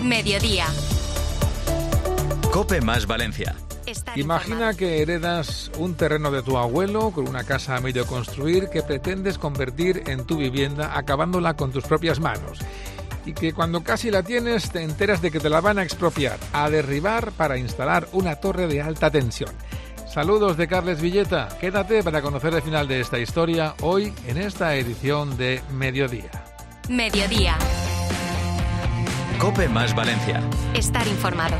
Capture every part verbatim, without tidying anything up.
Mediodía. COPE más Valencia. Imagina que heredas un terreno de tu abuelo con una casa a medio construir que pretendes convertir en tu vivienda acabándola con tus propias manos. Y que cuando casi la tienes te enteras de que te la van a expropiar, a derribar para instalar una torre de alta tensión. Saludos de Carles Villeta. Quédate para conocer el final de esta historia hoy en esta edición de Mediodía. Mediodía. COPE más Valencia. Estar informado.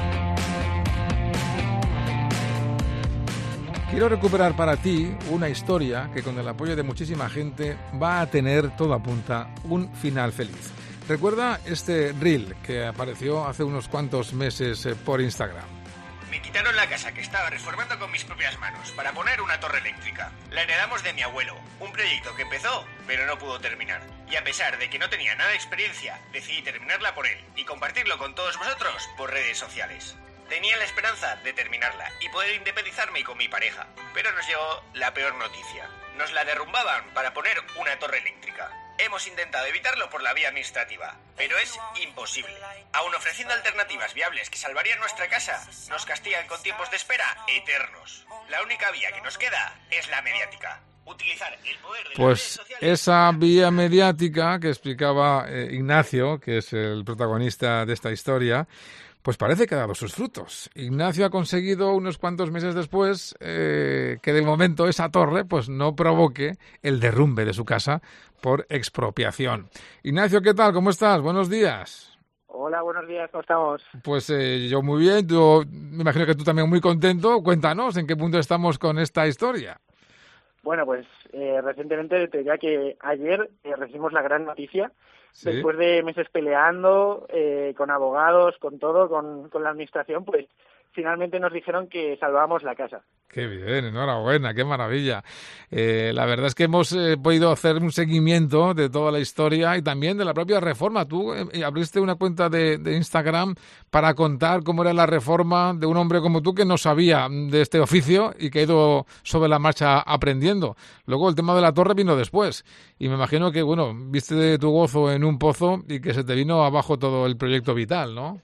Quiero recuperar para ti una historia que con el apoyo de muchísima gente va a tener, todo apunta, un final feliz. Recuerda este reel que apareció hace unos cuantos meses por Instagram. Me quitaron la casa que estaba reformando con mis propias manos para poner una torre eléctrica. La heredamos de mi abuelo, un proyecto que empezó, pero no pudo terminar. Y a pesar de que no tenía nada de experiencia, decidí terminarla por él y compartirlo con todos vosotros por redes sociales. Tenía la esperanza de terminarla y poder independizarme con mi pareja, pero nos llegó la peor noticia. Nos la derrumbaban para poner una torre eléctrica. Hemos intentado evitarlo por la vía administrativa, pero es imposible. Aun ofreciendo alternativas viables que salvarían nuestra casa, nos castigan con tiempos de espera eternos. La única vía que nos queda es la mediática. Utilizar el poder de Pues las redes sociales. Esa vía mediática que explicaba eh, Ignacio, que es el protagonista de esta historia, pues parece que ha dado sus frutos. Ignacio ha conseguido unos cuantos meses después eh, que de momento esa torre pues no provoque el derrumbe de su casa por expropiación. Ignacio, ¿qué tal? ¿Cómo estás? Buenos días. Hola, buenos días, ¿cómo estamos? Pues eh, yo muy bien, yo me imagino que tú también muy contento. Cuéntanos, ¿en qué punto estamos con esta historia? Bueno, pues eh, recientemente te diría que ayer eh, recibimos la gran noticia. ¿Sí? Después de meses peleando eh, con abogados, con todo, con, con la administración, pues finalmente nos dijeron que salvábamos la casa. Qué bien, enhorabuena, qué maravilla. Eh, la verdad es que hemos eh, podido hacer un seguimiento de toda la historia y también de la propia reforma. Tú eh, abriste una cuenta de, de Instagram para contar cómo era la reforma de un hombre como tú que no sabía de este oficio y que ha ido sobre la marcha aprendiendo. Luego el tema de la torre vino después y me imagino que, bueno, viste de tu gozo en un pozo y que se te vino abajo todo el proyecto vital, ¿no?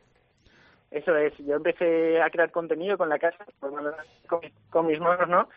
Eso es, yo empecé a crear contenido con la casa, con, con mis manos, ¿no?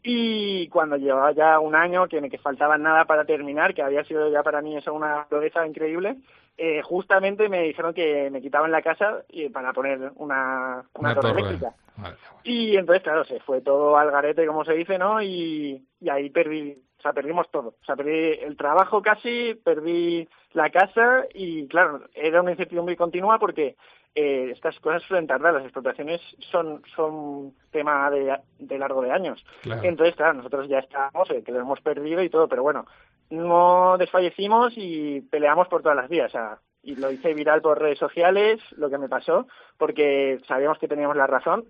Y cuando llevaba ya un año, que, que faltaba nada para terminar, que había sido ya para mí eso una proeza increíble, eh, justamente me dijeron que me quitaban la casa y para poner una, una, una torre, torre eléctrica. Vale. Y entonces, claro, se fue todo al garete, como se dice, ¿no? Y, y ahí perdí, o sea, perdimos todo. O sea, perdí el trabajo casi, perdí la casa y, claro, era una incertidumbre continua porque Eh, estas cosas suelen tardar, las expropiaciones son son tema de, de largo de años. Claro. Entonces, claro, nosotros ya estamos, eh, que lo hemos perdido y todo, pero bueno, no desfallecimos y peleamos por todas las vías. O sea, y lo hice viral por redes sociales, lo que me pasó, porque sabíamos que teníamos la razón.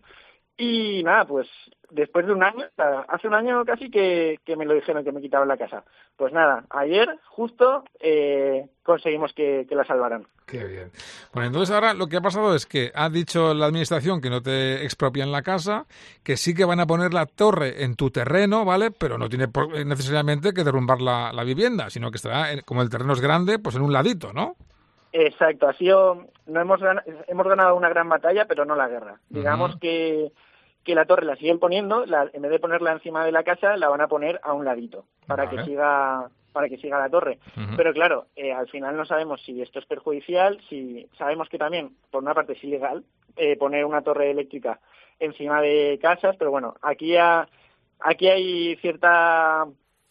Y nada, pues después de un año, hace un año casi que, que me lo dijeron que me quitaban la casa. Pues nada, ayer justo eh, conseguimos que, que la salvaran. Qué bien. Bueno, entonces ahora lo que ha pasado es que ha dicho la administración que no te expropian la casa, que sí que van a poner la torre en tu terreno, ¿vale? Pero no tiene por, necesariamente que derrumbar la, la vivienda, sino que estará, en, como el terreno es grande, pues en un ladito, ¿no? Exacto, ha sido, no hemos ganado, hemos ganado una gran batalla, pero no la guerra. Digamos uh-huh. que que la torre la siguen poniendo, la, en vez de ponerla encima de la casa, la van a poner a un ladito para vale. que siga para que siga la torre. Uh-huh. Pero claro, eh, al final no sabemos si esto es perjudicial, si sabemos que también, por una parte, es ilegal eh, poner una torre eléctrica encima de casas, pero bueno, aquí ha, aquí hay cierta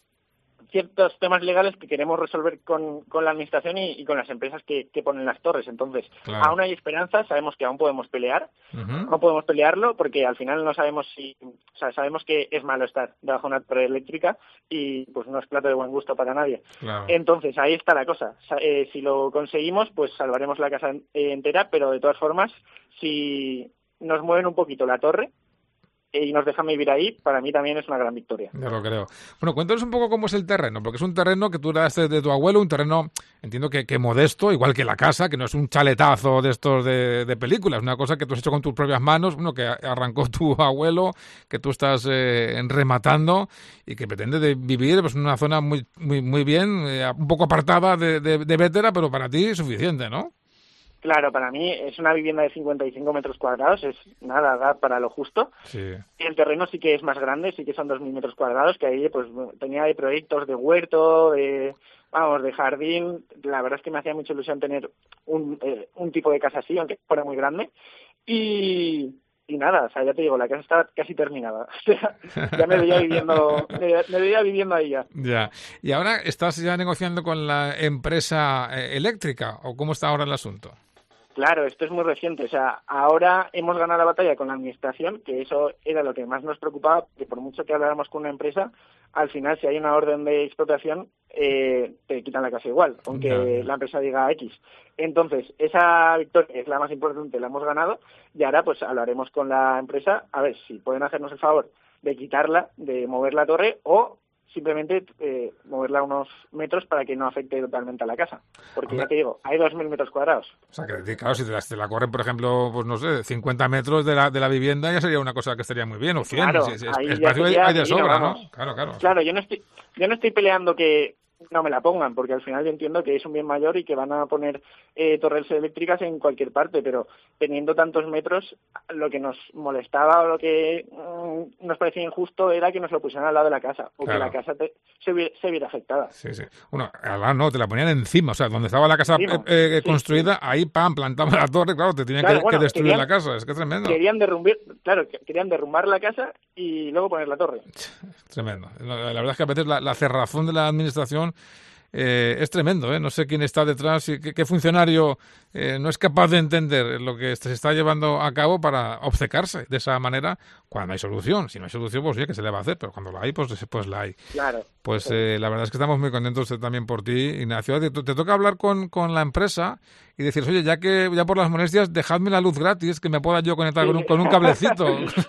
ciertos temas legales que queremos resolver con, con la administración y, y con las empresas que, que ponen las torres. Entonces, claro. aún hay esperanza, sabemos que aún podemos pelear, uh-huh. no podemos pelearlo porque al final no sabemos si, o sea, sabemos que es malo estar debajo de una torre eléctrica y pues no es plato de buen gusto para nadie. Claro. Entonces, ahí está la cosa. Eh, si lo conseguimos, pues salvaremos la casa entera, pero de todas formas, si nos mueven un poquito la torre, y nos dejan vivir ahí, para mí también es una gran victoria. Ya lo creo. Bueno, cuéntanos un poco cómo es el terreno, porque es un terreno que tú heredaste de tu abuelo, un terreno, entiendo que, que modesto, igual que la casa, que no es un chaletazo de estos de, de películas, una cosa que tú has hecho con tus propias manos, bueno, que arrancó tu abuelo, que tú estás eh, rematando y que pretende de vivir pues, en una zona muy muy muy bien, eh, un poco apartada de, de, de Bétera, pero para ti suficiente, ¿no? Claro, para mí es una vivienda de cincuenta y cinco metros cuadrados, es nada, da para lo justo. Sí. Y el terreno sí que es más grande, sí que son dos mil metros cuadrados, que ahí pues tenía de proyectos de huerto, de, vamos, de jardín. La verdad es que me hacía mucha ilusión tener un, eh, un tipo de casa así, aunque fuera muy grande. Y... Y nada, o sea, ya te digo, la casa está casi terminada. O sea, ya me veía viviendo, me, me veía viviendo ahí ya. Ya. ¿Y ahora estás ya negociando con la empresa eh, eléctrica o cómo está ahora el asunto? Claro, esto es muy reciente. O sea, ahora hemos ganado la batalla con la administración, que eso era lo que más nos preocupaba, que por mucho que habláramos con una empresa, al final, si hay una orden de expropiación, eh, te quitan la casa igual, aunque no, no. la empresa diga X. Entonces, esa victoria, que es la más importante, la hemos ganado, y ahora pues hablaremos con la empresa a ver si pueden hacernos el favor de quitarla, de mover la torre, o simplemente eh, moverla unos metros para que no afecte totalmente a la casa. Porque Hombre. ya te digo, hay dos mil metros cuadrados. O sea, que claro, si te la, te la corren, por ejemplo, pues no sé, cincuenta metros de la, de la vivienda, ya sería una cosa que estaría muy bien, o cien. Claro, si, si, ahí espacio sería, hay de sobra, vamos. ¿no? Claro, claro. Claro, yo no estoy, yo no estoy peleando que no me la pongan, porque al final yo entiendo que es un bien mayor y que van a poner eh, torres eléctricas en cualquier parte, pero teniendo tantos metros, lo que nos molestaba o lo que mm, nos parecía injusto era que nos lo pusieran al lado de la casa, o claro. que la casa te, se, hubiera, se viera afectada. Sí, sí. Bueno, al lado no, te la ponían encima, o sea, donde estaba la casa eh, eh, sí, construida, sí. ahí, pam, plantaban la torre, claro, te tenían claro, que, bueno, que destruir querían, la casa, es que es tremendo. Querían derrumbar, claro, querían derrumbar la casa y luego poner la torre. Tremendo. La, la verdad es que a veces la, la cerrazón de la administración Eh, es tremendo, ¿eh? No sé quién está detrás y qué, qué funcionario eh, no es capaz de entender lo que se está llevando a cabo para obcecarse de esa manera cuando hay solución. Si no hay solución, pues ya que se le va a hacer, pero cuando la hay, pues, pues la hay. Claro. Pues sí. eh, la verdad es que estamos muy contentos también por ti, Ignacio. Te, te toca hablar con, con la empresa y decir, oye, ya que ya por las molestias, dejadme la luz gratis, que me pueda yo conectar sí. con, un, con un cablecito.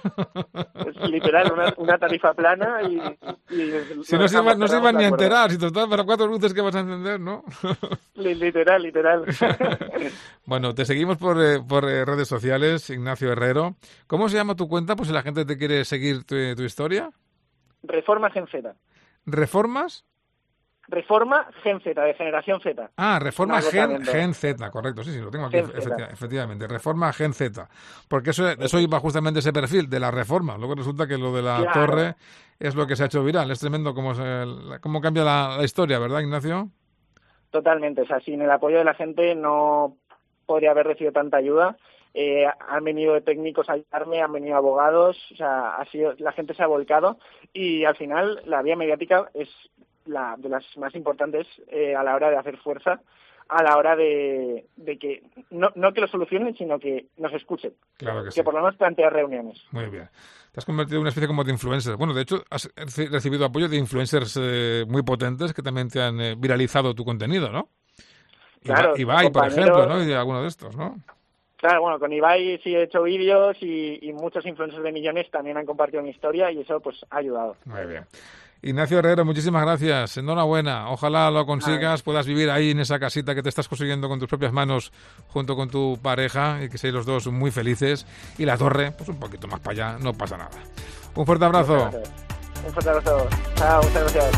Es literal, una, una tarifa plana y... y si no se iban no se iba ni a enterar, si total para cuatro luces que vas a encender, ¿no? Literal, literal. Bueno, te seguimos por, eh, por eh, redes sociales, Ignacio Herrero. ¿Cómo se llama tu cuenta? Pues si la gente te quiere seguir tu, tu historia. Reforma Gen Z. ¿Reformas? Reforma Gen Z, de Generación Z. Ah, Reforma Gen, Gen Z, correcto. Sí, sí, lo tengo aquí, efecti- efectivamente. Reforma Gen Z. Porque eso, eso iba justamente ese perfil de la reforma. Luego resulta que lo de la claro. torre es lo que se ha hecho viral. Es tremendo cómo, se, cómo cambia la, la historia, ¿verdad, Ignacio? Totalmente. O sea, sin el apoyo de la gente no podría haber recibido tanta ayuda. Eh, han venido técnicos a ayudarme, han venido abogados, o sea, ha sido, la gente se ha volcado y al final la vía mediática es la de las más importantes eh, a la hora de hacer fuerza, a la hora de, de que no, no que lo solucionen, sino que nos escuchen. Claro que, que sí. por lo menos plantear reuniones. Muy bien. Te has convertido en una especie como de influencer. Bueno, de hecho, has recibido apoyo de influencers eh, muy potentes que también te han eh, viralizado tu contenido, ¿no? Claro, Ibai, Ibai por ejemplo, ¿no? Y de alguno de estos, ¿no? Claro, bueno, con Ibai sí he hecho vídeos y, y muchos influencers de millones también han compartido mi historia y eso pues ha ayudado. Muy bien. Ignacio Herrero, muchísimas gracias. Enhorabuena. Ojalá lo consigas, puedas vivir ahí en esa casita que te estás construyendo con tus propias manos junto con tu pareja y que seáis los dos muy felices. Y la torre, pues un poquito más para allá, no pasa nada. Un fuerte abrazo. Un fuerte abrazo. Chao, muchas gracias.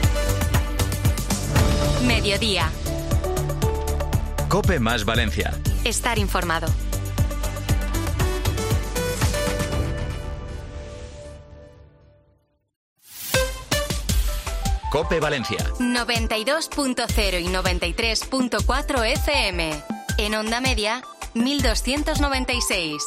Mediodía. COPE más Valencia. Estar informado. COPE Valencia. noventa y dos punto cero y noventa y tres punto cuatro F M. En onda media, mil doscientos noventa y seis.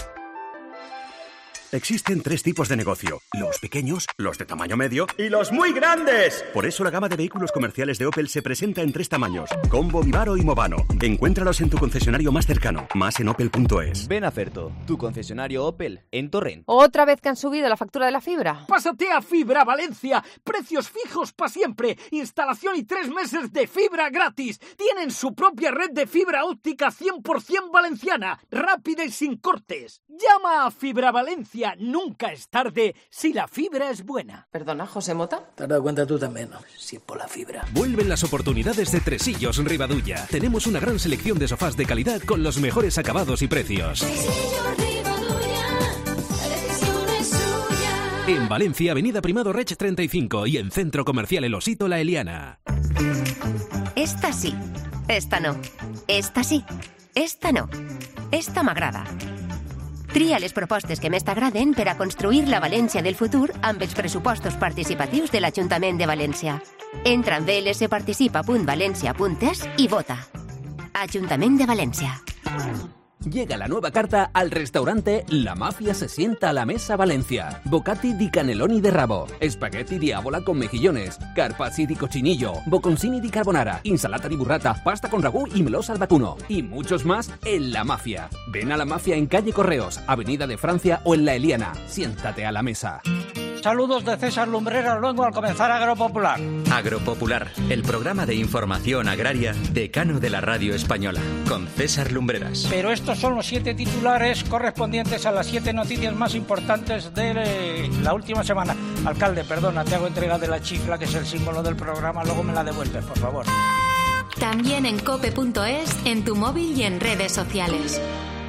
Existen tres tipos de negocio: los pequeños, los de tamaño medio y los muy grandes. Por eso la gama de vehículos comerciales de Opel se presenta en tres tamaños: Combo, Vivaro y Movano. Encuéntralos en tu concesionario más cercano, más en opel punto es. Ven a Ferto, tu concesionario Opel en Torrent. ¿Otra vez que han subido la factura de la fibra? Pásate a Fibra Valencia. Precios fijos para siempre. Instalación y tres meses de fibra gratis. Tienen su propia red de fibra óptica cien por ciento valenciana, rápida y sin cortes. Llama a Fibra Valencia. Nunca es tarde si la fibra es buena. Perdona, José Mota. Te has dado cuenta tú también, ¿no? Si es por la fibra. Vuelven las oportunidades de Tresillos Ribadulla. Tenemos una gran selección de sofás de calidad con los mejores acabados y precios. Tresillos Ribadulla, la decisión es suya. En Valencia, Avenida Primado Reig treinta y cinco y en Centro Comercial El Osito La Eliana. Esta sí, esta no, esta sí. esta no. Esta m'agrada. Tria les propostes que més t'agraden per a construir la València del futur amb els pressupostos participatius de l'Ajuntament de València. Entra en v l s participa punt valència punt es i vota. Ajuntament de València. Llega la nueva carta al restaurante La Mafia se sienta a la mesa Valencia. Bocati di cannelloni de rabo, spaghetti di avola con mejillones, carpacci di cochinillo, bocconcini di carbonara, insalata di burrata, pasta con ragú y melós al vacuno. Y muchos más en La Mafia. Ven a La Mafia en calle Correos, Avenida de Francia o en La Eliana. Siéntate a la mesa. Saludos de César Lumbreras Luengo al comenzar Agropopular. Agropopular, el programa de información agraria decano de la radio española, con César Lumbreras. Pero estos son los siete titulares correspondientes a las siete noticias más importantes de la última semana. Alcalde, perdona, te hago entrega de la chifla, que es el símbolo del programa, luego me la devuelves, por favor. También en cope punto es, en tu móvil y en redes sociales.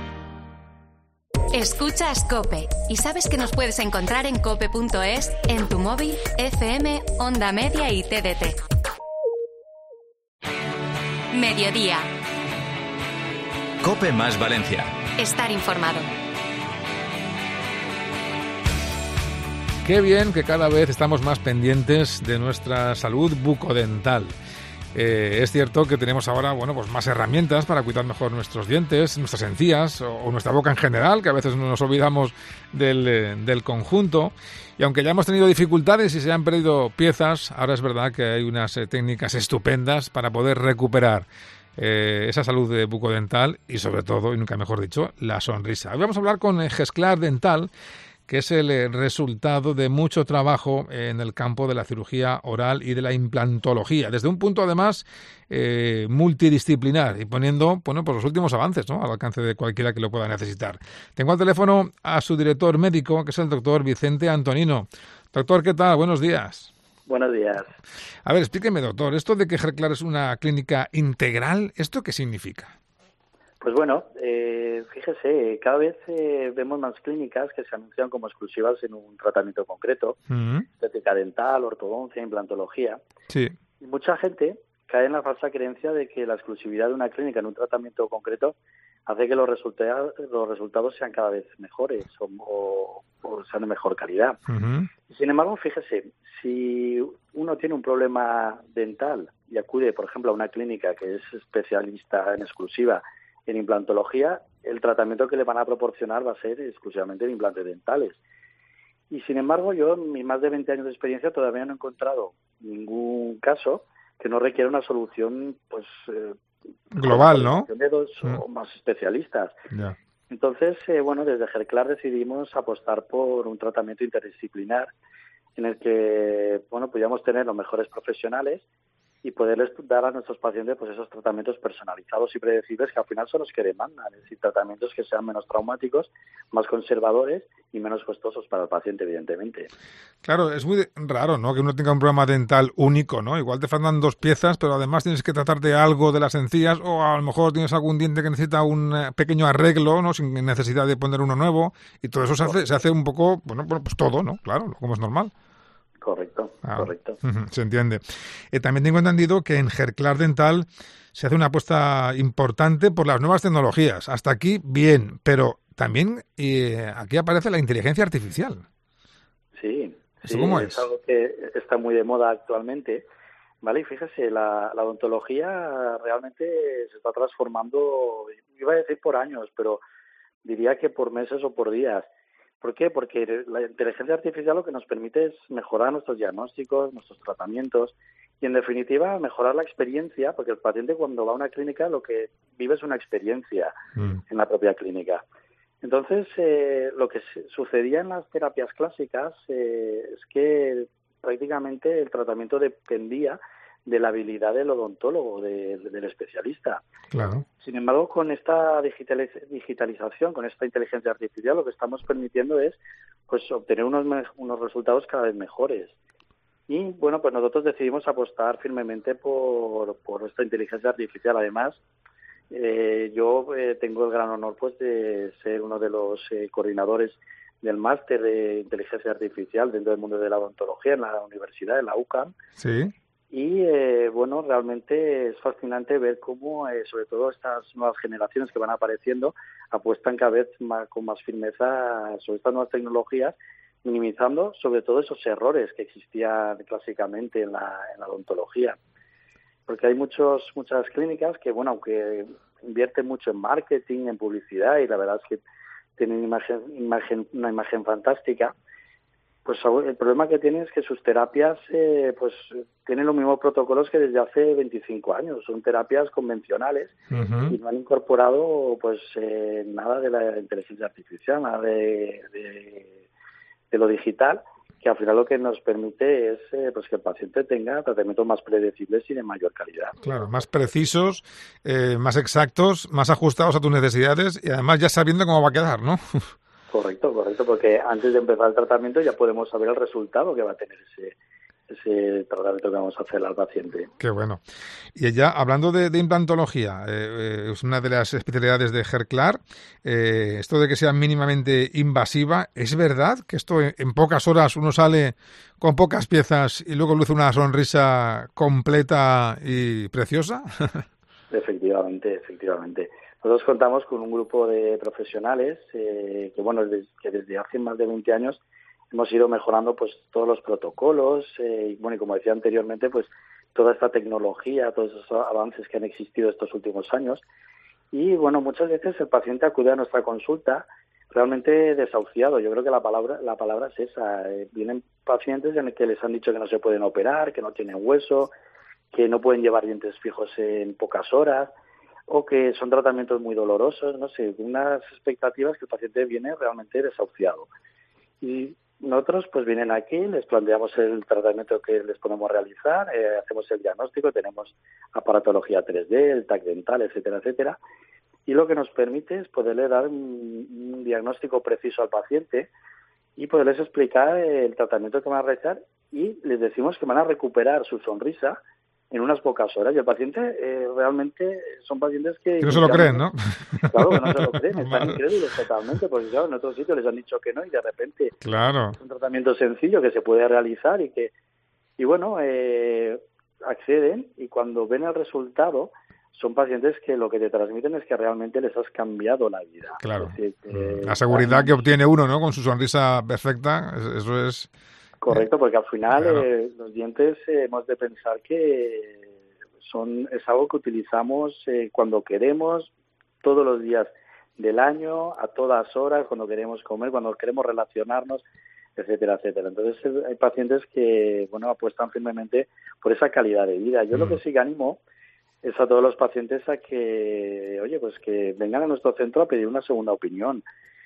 Escuchas COPE y sabes que nos puedes encontrar en cope punto es, en tu móvil, F M, Onda Media y T D T. Mediodía. COPE más Valencia. Estar informado. Qué bien que cada vez estamos más pendientes de nuestra salud bucodental. Eh, es cierto que tenemos ahora, bueno, pues más herramientas para cuidar mejor nuestros dientes, nuestras encías o, o nuestra boca en general, que a veces nos olvidamos del, eh, del conjunto. Y aunque ya hemos tenido dificultades y se han perdido piezas, ahora es verdad que hay unas eh, técnicas estupendas para poder recuperar eh, esa salud eh, bucodental y sobre todo, y nunca mejor dicho, la sonrisa. Hoy vamos a hablar con eh, Gesclar Dental, que es el eh, resultado de mucho trabajo en el campo de la cirugía oral y de la implantología, desde un punto además eh, multidisciplinar y poniendo, bueno, pues los últimos avances, ¿no?, al alcance de cualquiera que lo pueda necesitar. Tengo al teléfono a su director médico, que es el doctor Vicente Antonino. Doctor, ¿qué tal? Buenos días. Buenos días. A ver, explíqueme, doctor, esto de que Gesclar es una clínica integral, ¿esto qué significa? Pues bueno, eh, fíjese, cada vez eh, vemos más clínicas que se anuncian como exclusivas en un tratamiento concreto, uh-huh. estética dental, ortodoncia, implantología. Sí. Y mucha gente cae en la falsa creencia de que la exclusividad de una clínica en un tratamiento concreto hace que los resultados, los resultados sean cada vez mejores o, o, o sean de mejor calidad. Uh-huh. Sin embargo, fíjese, si uno tiene un problema dental y acude, por ejemplo, a una clínica que es especialista en exclusiva en implantología, el tratamiento que le van a proporcionar va a ser exclusivamente de implantes dentales. Y sin embargo, yo en mis más de veinte años de experiencia todavía no he encontrado ningún caso que no requiera una solución pues eh, global, ¿no? De dos mm. o más especialistas. Yeah. Entonces, eh, bueno, desde Gesclar decidimos apostar por un tratamiento interdisciplinar en el que, bueno, podíamos tener los mejores profesionales y poderles dar a nuestros pacientes pues esos tratamientos personalizados y predecibles que al final son los que demandan, es decir, tratamientos que sean menos traumáticos, más conservadores y menos costosos para el paciente, evidentemente. Claro, es muy raro, ¿no?, que uno tenga un problema dental único, ¿no? Igual te faltan dos piezas, pero además tienes que tratar de algo de las encías o a lo mejor tienes algún diente que necesita un pequeño arreglo, ¿no?, sin necesidad de poner uno nuevo, y todo eso se hace, se hace un poco, bueno, pues todo, ¿no? Claro, como es normal. Correcto, ah, correcto. Se entiende. Eh, también tengo entendido que en Gesclar Dental se hace una apuesta importante por las nuevas tecnologías. Hasta aquí, bien, pero también eh, aquí aparece la inteligencia artificial. Sí, ¿Eso sí, cómo es? es? Algo que está muy de moda actualmente, ¿vale? Y fíjese, la, la odontología realmente se está transformando, iba a decir por años, pero diría que por meses o por días. ¿Por qué? Porque la inteligencia artificial lo que nos permite es mejorar nuestros diagnósticos, nuestros tratamientos y, en definitiva, mejorar la experiencia, porque el paciente cuando va a una clínica lo que vive es una experiencia mm. en la propia clínica. Entonces, eh, lo que sucedía en las terapias clásicas eh, es que prácticamente el tratamiento dependía de la habilidad del odontólogo, de, de, del especialista. Claro. Sin embargo, con esta digitaliz- digitalización, con esta inteligencia artificial, lo que estamos permitiendo es pues obtener unos, me- unos resultados cada vez mejores. Y, bueno, pues nosotros decidimos apostar firmemente por, por esta inteligencia artificial. Además, eh, yo eh, tengo el gran honor pues de ser uno de los eh, coordinadores del máster de inteligencia artificial dentro del mundo de la odontología en la universidad, en la U C A M. Sí. Y, eh, bueno, realmente es fascinante ver cómo, eh, sobre todo estas nuevas generaciones que van apareciendo, apuestan cada vez más, con más firmeza sobre estas nuevas tecnologías, minimizando sobre todo esos errores que existían clásicamente en la, en la odontología. Porque hay muchos muchas clínicas que, bueno, aunque invierten mucho en marketing, en publicidad, y la verdad es que tienen imagen, imagen, una imagen fantástica, pues el problema que tienen es que sus terapias eh, pues tienen los mismos protocolos que desde hace veinticinco años. Son terapias convencionales uh-huh. y no han incorporado pues eh, nada de la inteligencia artificial, nada de, de, de lo digital, que al final lo que nos permite es eh, pues que el paciente tenga tratamientos más predecibles y de mayor calidad. Claro, más precisos, eh, más exactos, más ajustados a tus necesidades y además ya sabiendo cómo va a quedar, ¿no? Correcto, correcto, porque antes de empezar el tratamiento ya podemos saber el resultado que va a tener ese, ese tratamiento que vamos a hacer al paciente. Qué bueno. Y ya hablando de, de implantología, eh, eh, es una de las especialidades de Hairclar, eh, esto de que sea mínimamente invasiva, ¿es verdad que esto en, en pocas horas uno sale con pocas piezas y luego luce una sonrisa completa y preciosa? Efectivamente, efectivamente. Nosotros contamos con un grupo de profesionales eh, que, bueno, desde, que desde hace más de veinte años hemos ido mejorando pues todos los protocolos eh, y, bueno, y como decía anteriormente, pues toda esta tecnología, todos esos avances que han existido estos últimos años. Y, bueno, muchas veces el paciente acude a nuestra consulta realmente desahuciado. Yo creo que la palabra la palabra es esa. Eh, vienen pacientes en el que les han dicho que no se pueden operar, que no tienen hueso, que no pueden llevar dientes fijos en pocas horas, o que son tratamientos muy dolorosos, no sé, unas expectativas que el paciente viene realmente desahuciado. Y nosotros pues vienen aquí, les planteamos el tratamiento que les podemos realizar, eh, hacemos el diagnóstico, tenemos aparatología tres D, el T A C dental, etcétera, etcétera, y lo que nos permite es poderle dar un, un diagnóstico preciso al paciente y poderles explicar el tratamiento que van a realizar, y les decimos que van a recuperar su sonrisa en unas pocas horas. Y el paciente eh, realmente son pacientes que... Que no se lo creen, ¿no? Claro, que no se lo creen, están incrédulos totalmente, porque claro, en otros sitios les han dicho que no y de repente claro. Es un tratamiento sencillo que se puede realizar y que, y bueno, eh, acceden, y cuando ven el resultado son pacientes que lo que te transmiten es que realmente les has cambiado la vida. Claro. Es decir, que, la seguridad claro, que obtiene uno, ¿no? Con su sonrisa perfecta, eso es... Correcto, porque al final claro. eh, los dientes eh, hemos de pensar que son es algo que utilizamos eh, cuando queremos, todos los días del año, a todas horas, cuando queremos comer, cuando queremos relacionarnos, etcétera, etcétera. Entonces eh, hay pacientes que, bueno, apuestan firmemente por esa calidad de vida. Yo mm. lo que sí que animo es a todos los pacientes a que, oye, pues que vengan a nuestro centro a pedir una segunda opinión.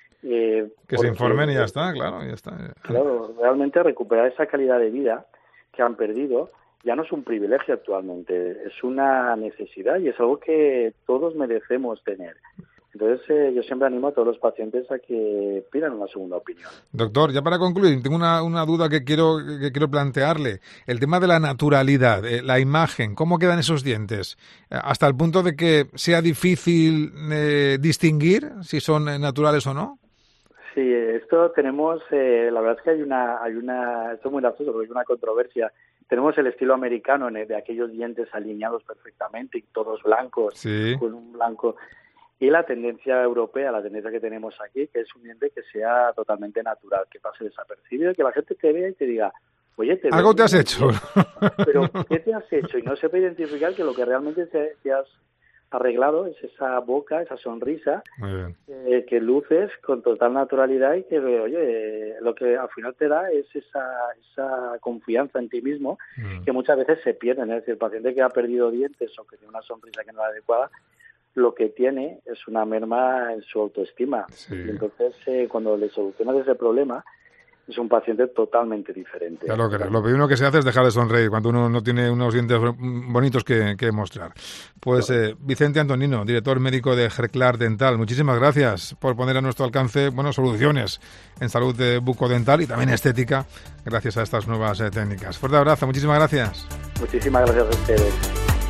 Eh, que porque, se informen y ya está, claro, ya está. Claro, realmente recuperar esa calidad de vida que han perdido ya no es un privilegio actualmente, es una necesidad y es algo que todos merecemos tener. Entonces, eh, yo siempre animo a todos los pacientes a que pidan una segunda opinión. Doctor, ya para concluir, tengo una, una duda que quiero que quiero plantearle. El tema de la naturalidad, eh, la imagen, ¿cómo quedan esos dientes? Eh, hasta el punto de que sea difícil eh, distinguir si son eh, naturales o no. Sí, esto tenemos, eh, la verdad es que hay una, hay una, esto es muy gracioso porque hay una controversia. Tenemos el estilo americano en el de aquellos dientes alineados perfectamente y todos blancos, sí. con un blanco. Y la tendencia europea, la tendencia que tenemos aquí, que es un diente que sea totalmente natural, que pase desapercibido, que la gente te vea y te diga, oye, te algo te has hecho. Pero, ¿qué te has hecho? Y no sepa identificar que lo que realmente te, te has arreglado es esa boca, esa sonrisa, eh, que luces con total naturalidad y que, oye, lo que al final te da es esa, esa confianza en ti mismo, mm. que muchas veces se pierde. Es decir, el paciente que ha perdido dientes o que tiene una sonrisa que no es adecuada, lo que tiene es una merma en su autoestima. Sí. Y entonces, eh, cuando le solucionas ese problema, es un paciente totalmente diferente. Claro, que lo primero que se hace es dejar de sonreír cuando uno no tiene unos dientes bonitos que, que mostrar. Pues eh, Vicente Antonino, director médico de Hairclar Dental, muchísimas gracias por poner a nuestro alcance bueno, soluciones en salud eh, bucodental y también estética gracias a estas nuevas eh, técnicas. Fuerte abrazo, muchísimas gracias. Muchísimas gracias a ustedes.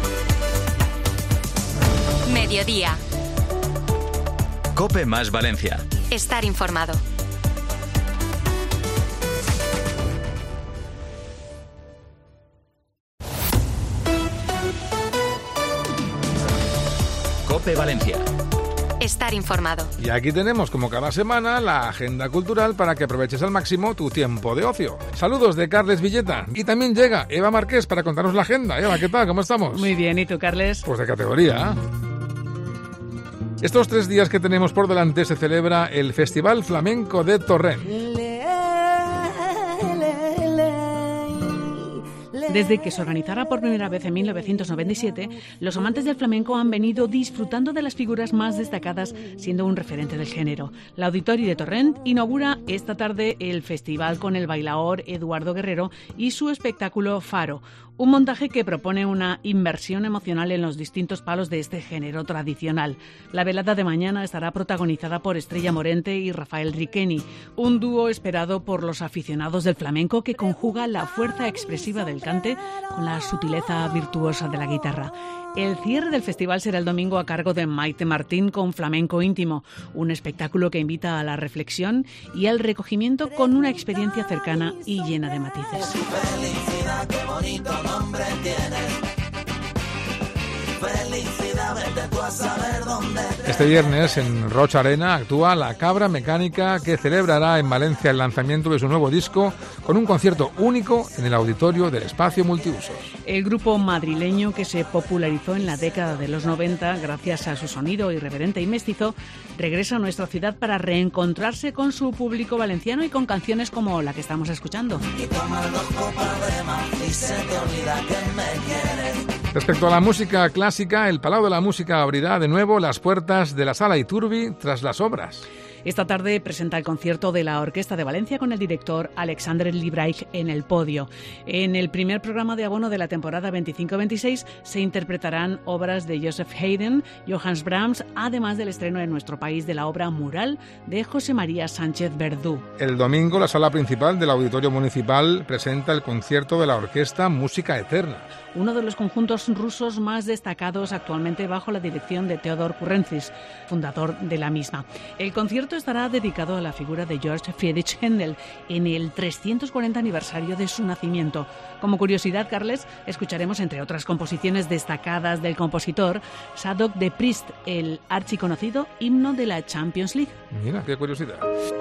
Mediodía. COPE más Valencia. Estar informado. COPE Valencia. Estar informado. Y aquí tenemos, como cada semana, la agenda cultural para que aproveches al máximo tu tiempo de ocio. Saludos de Carles Villeta. Y también llega Eva Marqués para contarnos la agenda. Eva, ¿qué tal? ¿Cómo estamos? Muy bien, ¿y tú, Carles? Pues de categoría. Estos tres días que tenemos por delante se celebra el Festival Flamenco de Torrent. Desde que se organizara por primera vez en mil novecientos noventa y siete, los amantes del flamenco han venido disfrutando de las figuras más destacadas, siendo un referente del género. La Auditori de Torrent inaugura esta tarde el festival con el bailaor Eduardo Guerrero y su espectáculo Faro, un montaje que propone una inmersión emocional en los distintos palos de este género tradicional. La velada de mañana estará protagonizada por Estrella Morente y Rafael Riqueni, un dúo esperado por los aficionados del flamenco que conjuga la fuerza expresiva del cante con la sutileza virtuosa de la guitarra. El cierre del festival será el domingo a cargo de Maite Martín con Flamenco Íntimo, un espectáculo que invita a la reflexión y al recogimiento con una experiencia cercana y llena de matices. Felicidad, qué bonito nombre tienes. Felicidad, vete tú a saber dónde. Este viernes en Rocha Arena actúa La Cabra Mecánica, que celebrará en Valencia el lanzamiento de su nuevo disco con un concierto único en el auditorio del Espacio Multiusos. El grupo madrileño, que se popularizó en la década de los noventa gracias a su sonido irreverente y mestizo, regresa a nuestra ciudad para reencontrarse con su público valenciano y con canciones como la que estamos escuchando. Y tomas dos copas de más y se te olvida que me quieres. Respecto a la música clásica, el Palau de la Música abrirá de nuevo las puertas de la Sala Iturbi tras las obras. Esta tarde presenta el concierto de la Orquesta de Valencia con el director Alexandre Libraich en el podio. En el primer programa de abono de la temporada veinticinco veintiséis se interpretarán obras de Joseph Haydn, Johannes Brahms, además del estreno en nuestro país de la obra Mural de José María Sánchez Verdú. El domingo la sala principal del Auditorio Municipal presenta el concierto de la orquesta Música Eterna, uno de los conjuntos rusos más destacados actualmente bajo la dirección de Theodor Kurentzis, fundador de la misma. El concierto estará dedicado a la figura de Georg Friedrich Händel en el trescientos cuarenta aniversario de su nacimiento. Como curiosidad, Carles, escucharemos, entre otras composiciones destacadas del compositor, Sadok de Priest, el archiconocido himno de la Champions League. Mira, qué curiosidad.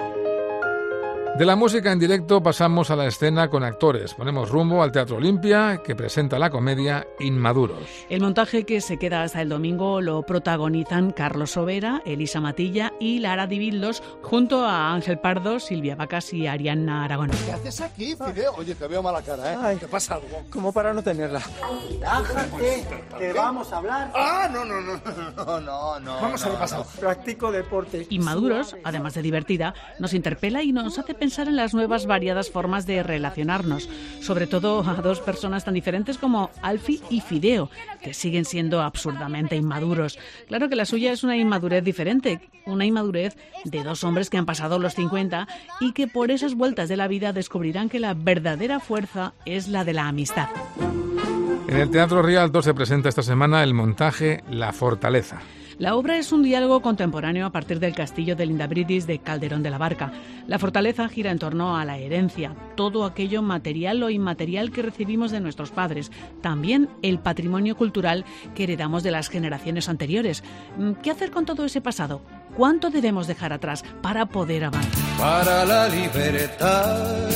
De la música en directo pasamos a la escena con actores. Ponemos rumbo al Teatro Olimpia, que presenta la comedia Inmaduros. El montaje, que se queda hasta el domingo, lo protagonizan Carlos Sobera, Elisa Matilla y Lara Divildos, junto a Ángel Pardo, Silvia Vacas y Arianna Aragón. ¿Qué haces aquí, Fideo? Oye, te veo mala cara, ¿eh? Ay, ¿Te pasa algo? ¿Cómo para no tenerla? Relájate, que vamos a hablar. Ah, no, no, no, no, no, no. Vamos a repasar. No. Practico deporte. Inmaduros, además de divertida, nos interpela y nos hace pensar en las nuevas variadas formas de relacionarnos, sobre todo a dos personas tan diferentes como Alfie y Fideo, que siguen siendo absurdamente inmaduros. Claro que la suya es una inmadurez diferente, una inmadurez de dos hombres que han pasado los cincuenta y que por esas vueltas de la vida descubrirán que la verdadera fuerza es la de la amistad. En el Teatro Rialto se presenta esta semana el montaje La Fortaleza. La obra es un diálogo contemporáneo a partir del castillo de Lindabridis de Calderón de la Barca. La fortaleza gira en torno a la herencia, todo aquello material o inmaterial que recibimos de nuestros padres, también el patrimonio cultural que heredamos de las generaciones anteriores. ¿Qué hacer con todo ese pasado? ¿Cuánto debemos dejar atrás para poder avanzar? Para la libertad,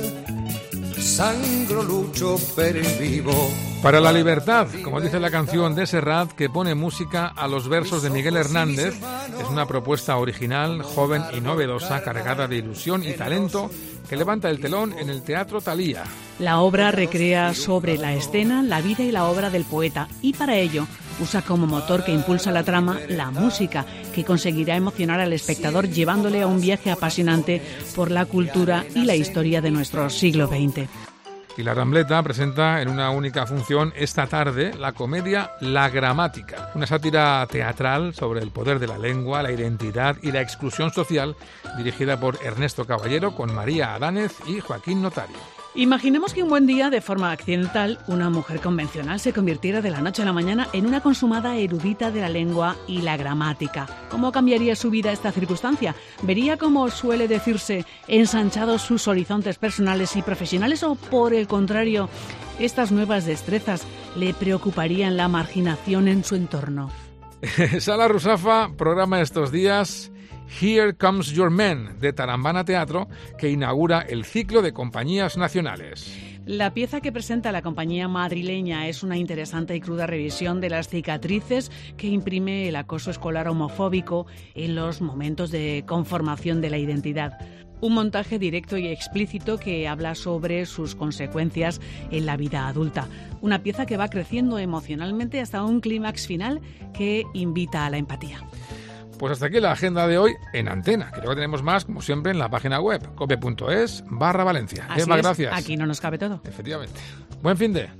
sangro lucho per el vivo. Para la libertad, como dice la canción de Serrat, que pone música a los versos de Miguel Hernández, es una propuesta original, joven y novedosa, cargada de ilusión y talento, que levanta el telón en el Teatro Thalía. La obra recrea sobre la escena la vida y la obra del poeta, y para ello usa como motor que impulsa la trama la música, que conseguirá emocionar al espectador llevándole a un viaje apasionante por la cultura y la historia de nuestro siglo veinte. Y la Rambleta presenta en una única función esta tarde la comedia La Gramática, una sátira teatral sobre el poder de la lengua, la identidad y la exclusión social, dirigida por Ernesto Caballero con María Adánez y Joaquín Notario. Imaginemos que un buen día, de forma accidental, una mujer convencional se convirtiera de la noche a la mañana en una consumada erudita de la lengua y la gramática. ¿Cómo cambiaría su vida esta circunstancia? ¿Vería, como suele decirse, ensanchados sus horizontes personales y profesionales, o, por el contrario, estas nuevas destrezas le preocuparían la marginación en su entorno? Sala Rusafa programa estos días Here Comes Your Man, de Tarambana Teatro, que inaugura el ciclo de compañías nacionales. La pieza que presenta la compañía madrileña es una interesante y cruda revisión de las cicatrices que imprime el acoso escolar homofóbico en los momentos de conformación de la identidad. Un montaje directo y explícito que habla sobre sus consecuencias en la vida adulta. Una pieza que va creciendo emocionalmente hasta un clímax final que invita a la empatía. Pues hasta aquí la agenda de hoy en Antena. Creo que tenemos más, como siempre, en la página web cope.es barra Valencia. Así Eva, es, gracias. Aquí no nos cabe todo. Efectivamente. Buen fin de...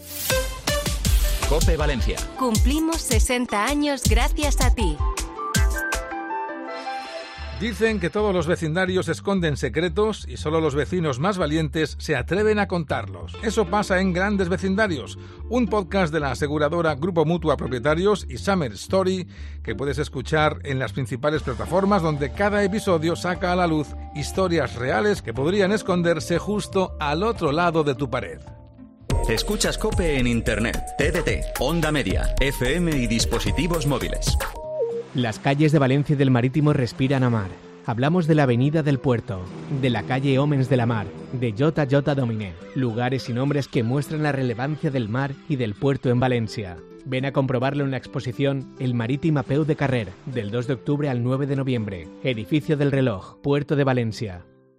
Cope Valencia. Cumplimos sesenta años gracias a ti. Dicen que todos los vecindarios esconden secretos y solo los vecinos más valientes se atreven a contarlos. Eso pasa en Grandes Vecindarios, un podcast de la aseguradora Grupo Mutua Propietarios y Summer Story que puedes escuchar en las principales plataformas, donde cada episodio saca a la luz historias reales que podrían esconderse justo al otro lado de tu pared. Escuchas Cope en Internet, T D T, Onda Media, F M y dispositivos móviles. Las calles de Valencia y del Marítimo respiran a mar. Hablamos de la Avenida del Puerto, de la calle Homens de la Mar, de Jota Jota Dominé, lugares y nombres que muestran la relevancia del mar y del puerto en Valencia. Ven a comprobarlo en la exposición El Marítimo a peu de carrer, del dos de octubre al nueve de noviembre. Edificio del Reloj, Puerto de Valencia.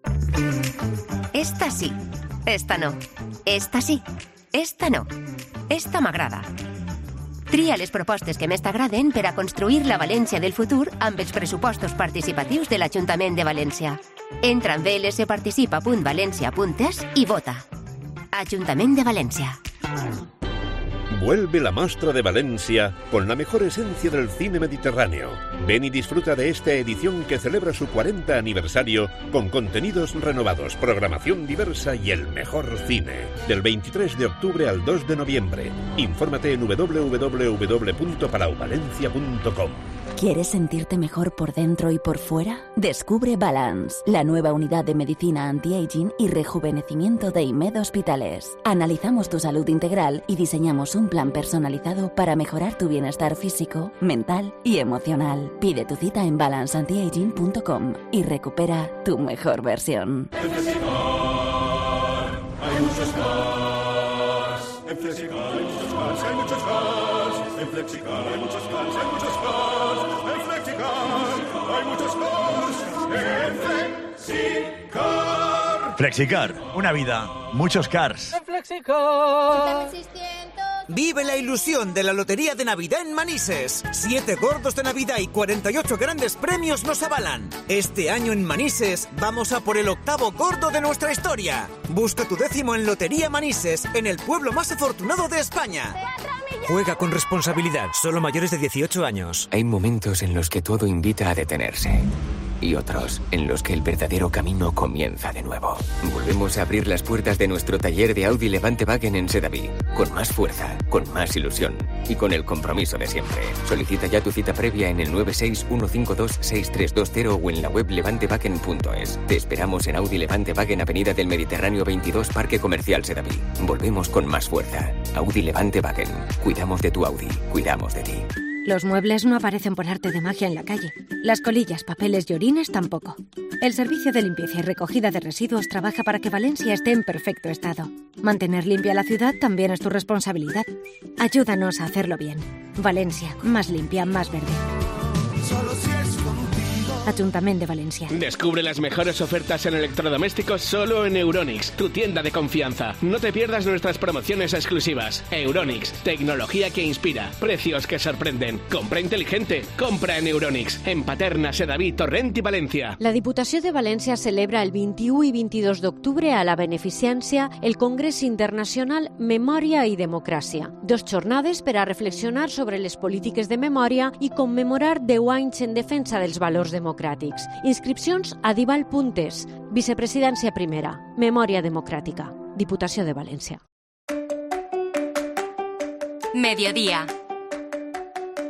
Esta sí, esta no. Esta sí, esta no. Esta m'agrada. Tria les propostes que més t'agraden per a construir la València del futur amb els pressupostos participatius de l'Ajuntament de València. Entra en ve ele esse participa punt valencia punt es i vota. Ajuntament de València. Vuelve la Mostra de Valencia con la mejor esencia del cine mediterráneo. Ven y disfruta de esta edición que celebra su cuarenta aniversario con contenidos renovados, programación diversa y el mejor cine. Del veintitrés de octubre al dos de noviembre. Infórmate en doble u doble u doble u punto palau valencia punto com. ¿Quieres sentirte mejor por dentro y por fuera? Descubre Balance, la nueva unidad de medicina anti-aging y rejuvenecimiento de IMED Hospitales. Analizamos tu salud integral y diseñamos un plan personalizado para mejorar tu bienestar físico, mental y emocional. Pide tu cita en balance anti aging punto com y recupera tu mejor versión. En Flexicar hay muchos cars. En Flexicar hay muchos cars, hay muchos cars. En Flexicar hay muchos cars, hay muchos cars. En Flexicar hay muchos cars. En Flexicar. Flexicar, una vida, muchos cars. En Flexicar. Vive la ilusión de la Lotería de Navidad en Manises. Siete gordos de Navidad y cuarenta y ocho grandes premios nos avalan. Este año en Manises vamos a por el octavo gordo de nuestra historia. Busca tu décimo en Lotería Manises, en el pueblo más afortunado de España. Juega con responsabilidad, solo mayores de dieciocho años. Hay momentos en los que todo invita a detenerse. Y otros en los que el verdadero camino comienza de nuevo. Volvemos a abrir las puertas de nuestro taller de Audi Levante Wagen en Sedaví. Con más fuerza, con más ilusión y con el compromiso de siempre. Solicita ya tu cita previa en el nueve seis uno cinco dos seis tres dos cero o en la web levante wagen punto es. Te esperamos en Audi Levante Wagen, Avenida del Mediterráneo veintidós, Parque Comercial Sedaví. Volvemos con más fuerza. Audi Levante Wagen. Cuidamos de tu Audi. Cuidamos de ti. Los muebles no aparecen por arte de magia en la calle. Las colillas, papeles y orines tampoco. El Servicio de Limpieza y Recogida de Residuos trabaja para que Valencia esté en perfecto estado. Mantener limpia la ciudad también es tu responsabilidad. Ayúdanos a hacerlo bien. Valencia, más limpia, más verde. Solo si es contigo. Ayuntament de Valencia. Descubre las mejores ofertas en electrodomésticos solo en Euronics, tu tienda de confianza. No te pierdas nuestras promociones exclusivas. Euronics, tecnología que inspira, precios que sorprenden. Compra inteligente, compra en Euronics, en Paterna, Sedaví, Torrent i València. La Diputació de València celebra el vint-i-u i vint-i-dos d'octubre a la beneficència el Congrés Internacional Memòria i Democràcia. Dos jornades per a reflexionar sobre les polítiques de memòria i commemorar deu anys en defensa dels valors democràtics. Inscripcions a dival punt es. Vicepresidència primera. Memòria democràtica. Diputació de València. Mediodía.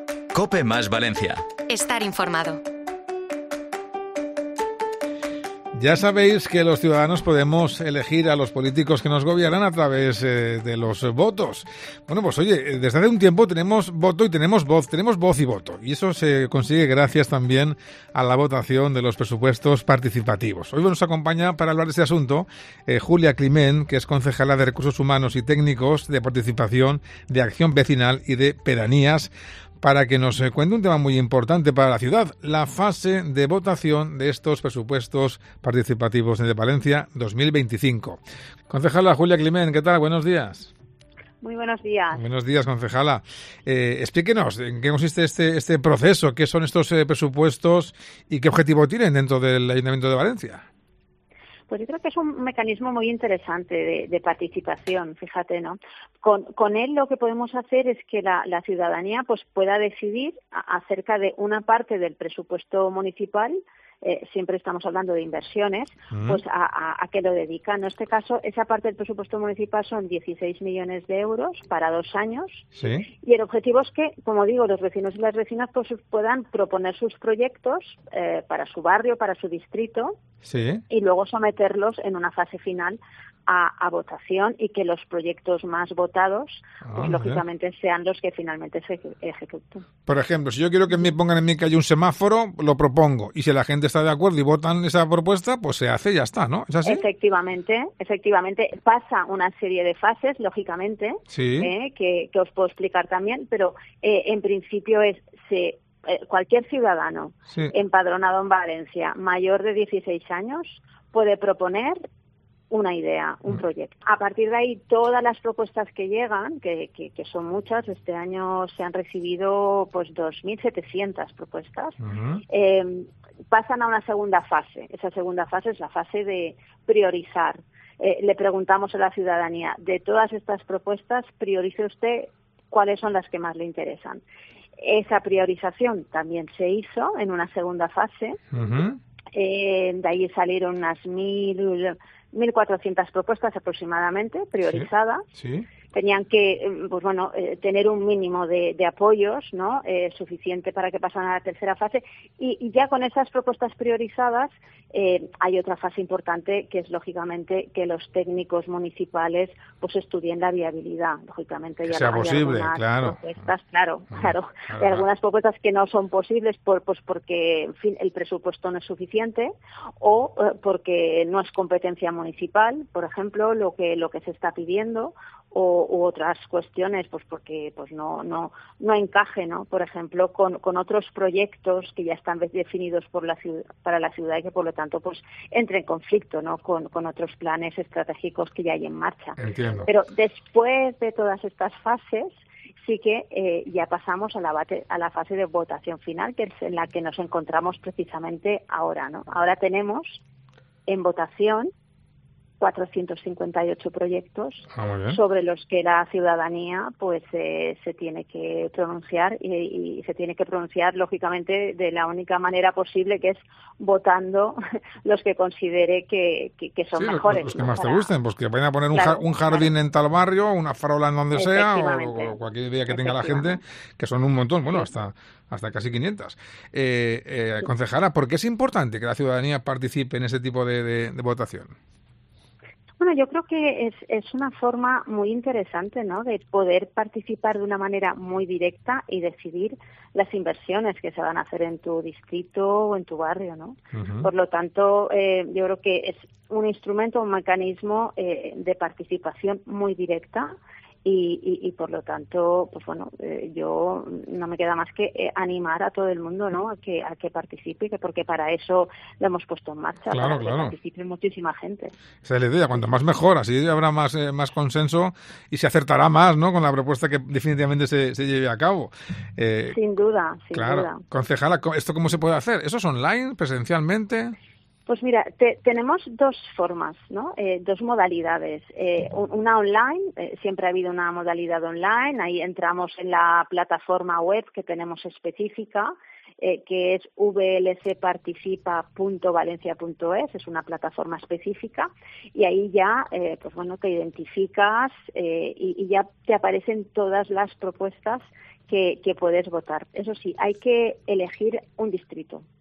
Cope más Valencia. Estar informado. Ya sabéis que los ciudadanos podemos elegir a los políticos que nos gobiernan a través eh, de los votos. Bueno, pues oye, desde hace un tiempo tenemos voto y tenemos voz, tenemos voz y voto. Y eso se consigue gracias también a la votación de los presupuestos participativos. Hoy nos acompaña para hablar de este asunto eh, Julia Climent, que es concejala de Recursos Humanos y Técnicos de Participación, de Acción Vecinal y de Pedanías, para que nos cuente un tema muy importante para la ciudad, la fase de votación de estos presupuestos participativos de Valencia dos mil veinticinco. Concejala Julia Climent, ¿qué tal? Buenos días. Muy buenos días. Buenos días, concejala. Eh, explíquenos en qué consiste este, este proceso, qué son estos eh, presupuestos y qué objetivo tienen dentro del Ayuntamiento de Valencia. Pues yo creo que es un mecanismo muy interesante de, de participación, fíjate, ¿no? Con, con él lo que podemos hacer es que la, la ciudadanía pues pueda decidir a, acerca de una parte del presupuesto municipal. Eh, siempre estamos hablando de inversiones, uh-huh. pues a, a, a qué lo dedican. En este caso, esa parte del presupuesto municipal son dieciséis millones de euros para dos años. Sí. Y el objetivo es que, como digo, los vecinos y las vecinas pues puedan proponer sus proyectos eh, para su barrio, para su distrito, sí. y luego someterlos en una fase final a, a votación y que los proyectos más votados, ah, pues lógicamente bien. sean los que finalmente se ejecuten. Por ejemplo, si yo quiero que me pongan en mi calle un semáforo, lo propongo. Y si la gente está de acuerdo y votan esa propuesta, pues se hace y ya está, ¿no? ¿Es así? Efectivamente, efectivamente. Pasa una serie de fases, lógicamente, sí. eh, que, que os puedo explicar también, pero eh, en principio es... se cualquier ciudadano sí. empadronado en Valencia mayor de dieciséis años puede proponer una idea, un proyecto. A partir de ahí, todas las propuestas que llegan, que, que, que son muchas, este año se han recibido pues dos mil setecientas propuestas, uh-huh. eh, pasan a una segunda fase. Esa segunda fase es la fase de priorizar. Eh, le preguntamos a la ciudadanía, de todas estas propuestas, priorice usted cuáles son las que más le interesan. Esa priorización también se hizo en una segunda fase. Uh-huh. Eh, de ahí salieron unas mil, mil cuatrocientas propuestas aproximadamente priorizadas. Sí. Sí. Tenían que, pues bueno, eh, tener un mínimo de, de apoyos, ¿no? Eh, suficiente para que pasaran a la tercera fase. Y, y ya con esas propuestas priorizadas eh, hay otra fase importante que es lógicamente que los técnicos municipales pues estudien la viabilidad. Lógicamente ya hay sea posible, algunas claro. propuestas, claro, Ah, claro, claro. hay algunas propuestas que no son posibles por, pues porque en fin el presupuesto no es suficiente o eh, porque no es competencia municipal, por ejemplo, lo que lo que se está pidiendo. O, u otras cuestiones, pues porque pues no no no encaje, ¿no? Por ejemplo, con, con otros proyectos que ya están definidos por la ciudad, para la ciudad y que por lo tanto pues entre en conflicto, ¿no? Con, con otros planes estratégicos que ya hay en marcha. Entiendo. Pero después de todas estas fases sí que eh, ya pasamos a la bate, a la fase de votación final, que es en la que nos encontramos precisamente ahora, ¿no? Ahora tenemos en votación cuatrocientos cincuenta y ocho proyectos ah, sobre los que la ciudadanía pues eh, se tiene que pronunciar y, y se tiene que pronunciar lógicamente de la única manera posible, que es votando los que considere que, que, que son sí, mejores. Los que ¿no? más Para... te gusten, pues que vayan a poner un, claro, jar, un jardín claro. en tal barrio, una farola en donde sea, o, o cualquier idea que tenga la gente, que son un montón, bueno, sí. hasta hasta casi quinientas. Eh, eh, sí. Concejala, ¿por qué es importante que la ciudadanía participe en ese tipo de, de, de votación? Bueno, yo creo que es, es una forma muy interesante, ¿no?, de poder participar de una manera muy directa y decidir las inversiones que se van a hacer en tu distrito o en tu barrio, ¿no? Uh-huh. Por lo tanto, eh, yo creo que es un instrumento, un mecanismo eh, de participación muy directa. Y, y, y por lo tanto, pues bueno, eh, yo no me queda más que eh, animar a todo el mundo, ¿no?, a que a que participe, que porque para eso lo hemos puesto en marcha, claro, para claro. que participe muchísima gente. Esa es la idea, cuanto más mejor, así habrá más eh, más consenso y se acertará más, ¿no?, con la propuesta que definitivamente se, se lleve a cabo. Eh, sin duda, sin claro. duda. Concejala, ¿esto cómo se puede hacer? ¿Eso es online, presencialmente? Pues mira, te, tenemos dos formas, ¿no? Eh, dos modalidades. Eh, una online, eh, siempre ha habido una modalidad online, ahí entramos en la plataforma web que tenemos específica, eh, que es v l c participa punto valencia punto es, es una plataforma específica, y ahí ya, eh, pues bueno, te identificas eh, y, y ya te aparecen todas las propuestas que, que puedes votar. Eso sí, hay que elegir un distrito.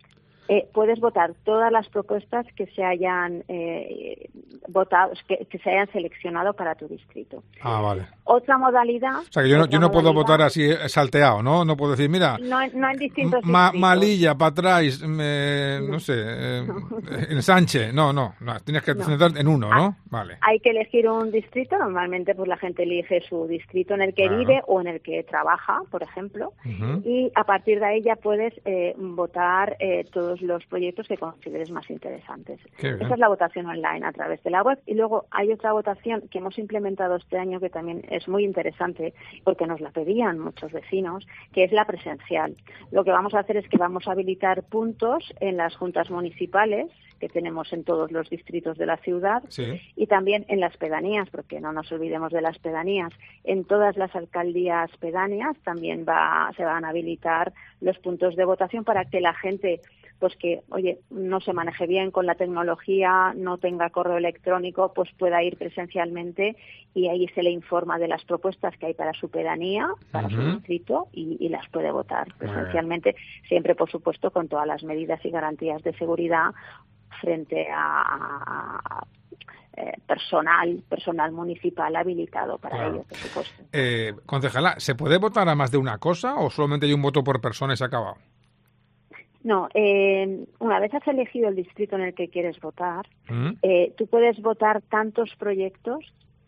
Eh, puedes votar todas las propuestas que se hayan eh, votado, que, que se hayan seleccionado para tu distrito. Ah, vale. Otra modalidad... O sea, que yo no, yo no puedo modalidad, votar así salteado, ¿no? No puedo decir, mira... No, no en distintos ma, distritos. Malilla, para atrás, me, no sé, eh, ensanche. No, no, no, tienes que No. centrar en uno, ¿no? Vale. Hay que elegir un distrito. Normalmente pues la gente elige su distrito en el que Claro. vive o en el que trabaja, por ejemplo. Ujú. Y a partir de ahí ya puedes eh, votar eh, todos los proyectos que consideres más interesantes. Qué bien. Esa es la votación online a través de la web. Y luego hay otra votación que hemos implementado este año que también es muy interesante porque nos la pedían muchos vecinos, que es la presencial. Lo que vamos a hacer es que vamos a habilitar puntos en las juntas municipales que tenemos en todos los distritos de la ciudad Sí. y también en las pedanías, porque no nos olvidemos de las pedanías. En todas las alcaldías pedáneas también va, se van a habilitar los puntos de votación para que la gente, pues que, oye, no se maneje bien con la tecnología, no tenga correo electrónico, pues pueda ir presencialmente y ahí se le informa de las propuestas que hay para su pedanía, para su Ujú. distrito y, y las puede votar Muy bien. presencialmente, siempre, por supuesto, con todas las medidas y garantías de seguridad frente a, a- a, eh, personal personal municipal habilitado para Claro. ello, por supuesto. Eh, concejala, ¿se puede votar a más de una cosa o solamente hay un voto por persona y se ha acabado? No, eh, una vez has elegido el distrito en el que quieres votar, ¿Mm? eh, tú puedes votar tantos proyectos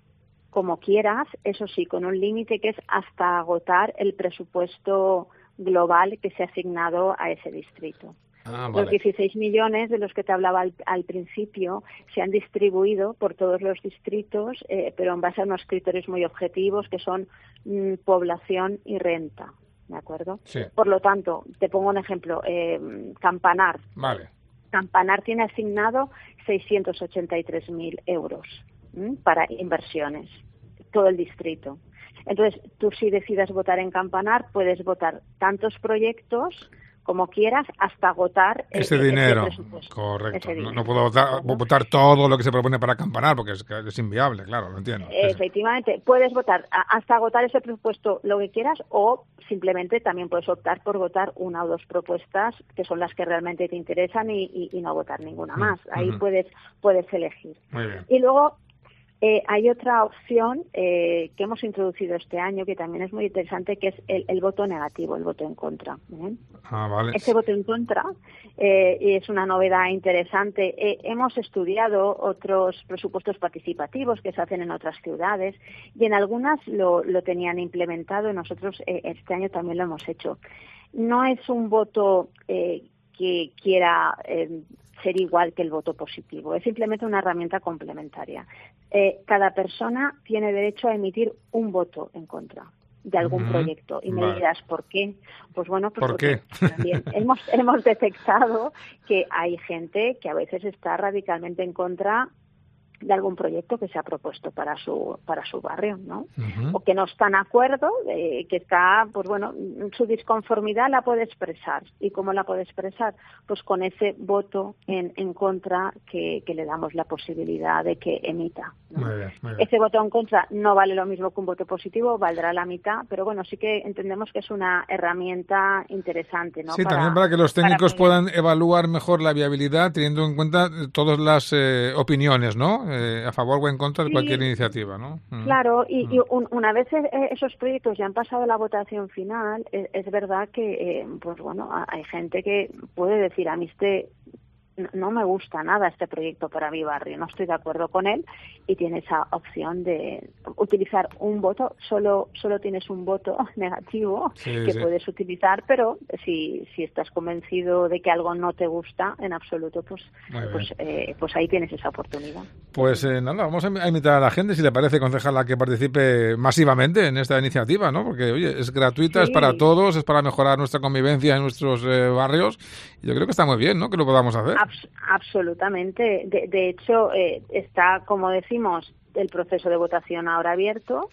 como quieras, eso sí, con un límite que es hasta agotar el presupuesto global que se ha asignado a ese distrito. Ah, Los vale. dieciséis millones de los que te hablaba al, al principio se han distribuido por todos los distritos, eh, pero en base a unos criterios muy objetivos que son mm, población y renta, ¿de acuerdo? Sí. Por lo tanto, te pongo un ejemplo, eh, Campanar. Vale. Campanar tiene asignado seiscientos ochenta y tres mil euros ¿m? para inversiones, todo el distrito. Entonces, tú si decidas votar en Campanar, puedes votar tantos proyectos como quieras hasta agotar el- Ese ese dinero, presupuesto. correcto. Ese No, dinero. no puedo votar, votar todo lo que se propone para campanar porque es, que es inviable, claro, lo entiendo. Sí, sí. Efectivamente, puedes votar a- hasta agotar ese presupuesto lo que quieras o simplemente también puedes optar por votar una o dos propuestas que son las que realmente te interesan y, y- y no votar ninguna Mm, más. Ahí ujú. puedes puedes elegir. Muy bien. Y luego eh, hay otra opción eh, que hemos introducido este año que también es muy interesante, que es el, el voto negativo, el voto en contra. ¿eh? Ah, vale. Ese voto en contra eh, y es una novedad interesante. Eh, hemos estudiado otros presupuestos participativos que se hacen en otras ciudades y en algunas lo, lo tenían implementado y nosotros eh, este año también lo hemos hecho. No es un voto eh, que quiera eh, ser igual que el voto positivo, es simplemente una herramienta complementaria. Eh, cada persona tiene derecho a emitir un voto en contra de algún Ujú. proyecto y me Vale. dirás ¿por qué? Pues bueno, pues ¿Por porque qué? también hemos hemos detectado que hay gente que a veces está radicalmente en contra de algún proyecto que se ha propuesto para su para su barrio, ¿no? Ujú. O que no están de acuerdo, eh, que está, pues bueno, su disconformidad la puede expresar. ¿Y cómo la puede expresar? Pues con ese voto en, en contra que, que le damos la posibilidad de que emita. Muy bien, muy bien. Ese voto en contra no vale lo mismo que un voto positivo, valdrá la mitad, pero bueno, sí que entendemos que es una herramienta interesante, ¿no? Sí, también para que los para técnicos poder- puedan evaluar mejor la viabilidad teniendo en cuenta eh, todas las eh, opiniones, ¿no? Eh, a favor o en contra de Sí. cualquier iniciativa, ¿no? Mm. Claro, y, y un- una vez eh, esos proyectos ya han pasado la votación final, es, es verdad que, eh, pues bueno, ha- hay gente que puede decir, a mí este no- no me gusta nada este proyecto para mi barrio, no estoy de acuerdo con él y tiene esa opción de utilizar un voto, solo solo tienes un voto negativo Sí, que sí. puedes utilizar, pero si si estás convencido de que algo no te gusta en absoluto, pues Muy bien. pues eh, pues ahí tienes esa oportunidad. Pues eh, nada, vamos a a invitar a la gente, si le parece, concejala, que participe masivamente en esta iniciativa, ¿no? Porque, oye, es gratuita, es Sí. para todos, es para mejorar nuestra convivencia en nuestros eh, barrios. Y yo creo que está muy bien, ¿no? Que lo podamos hacer. Abs- absolutamente. De, de hecho, eh, está, como decimos, el proceso de votación ahora abierto.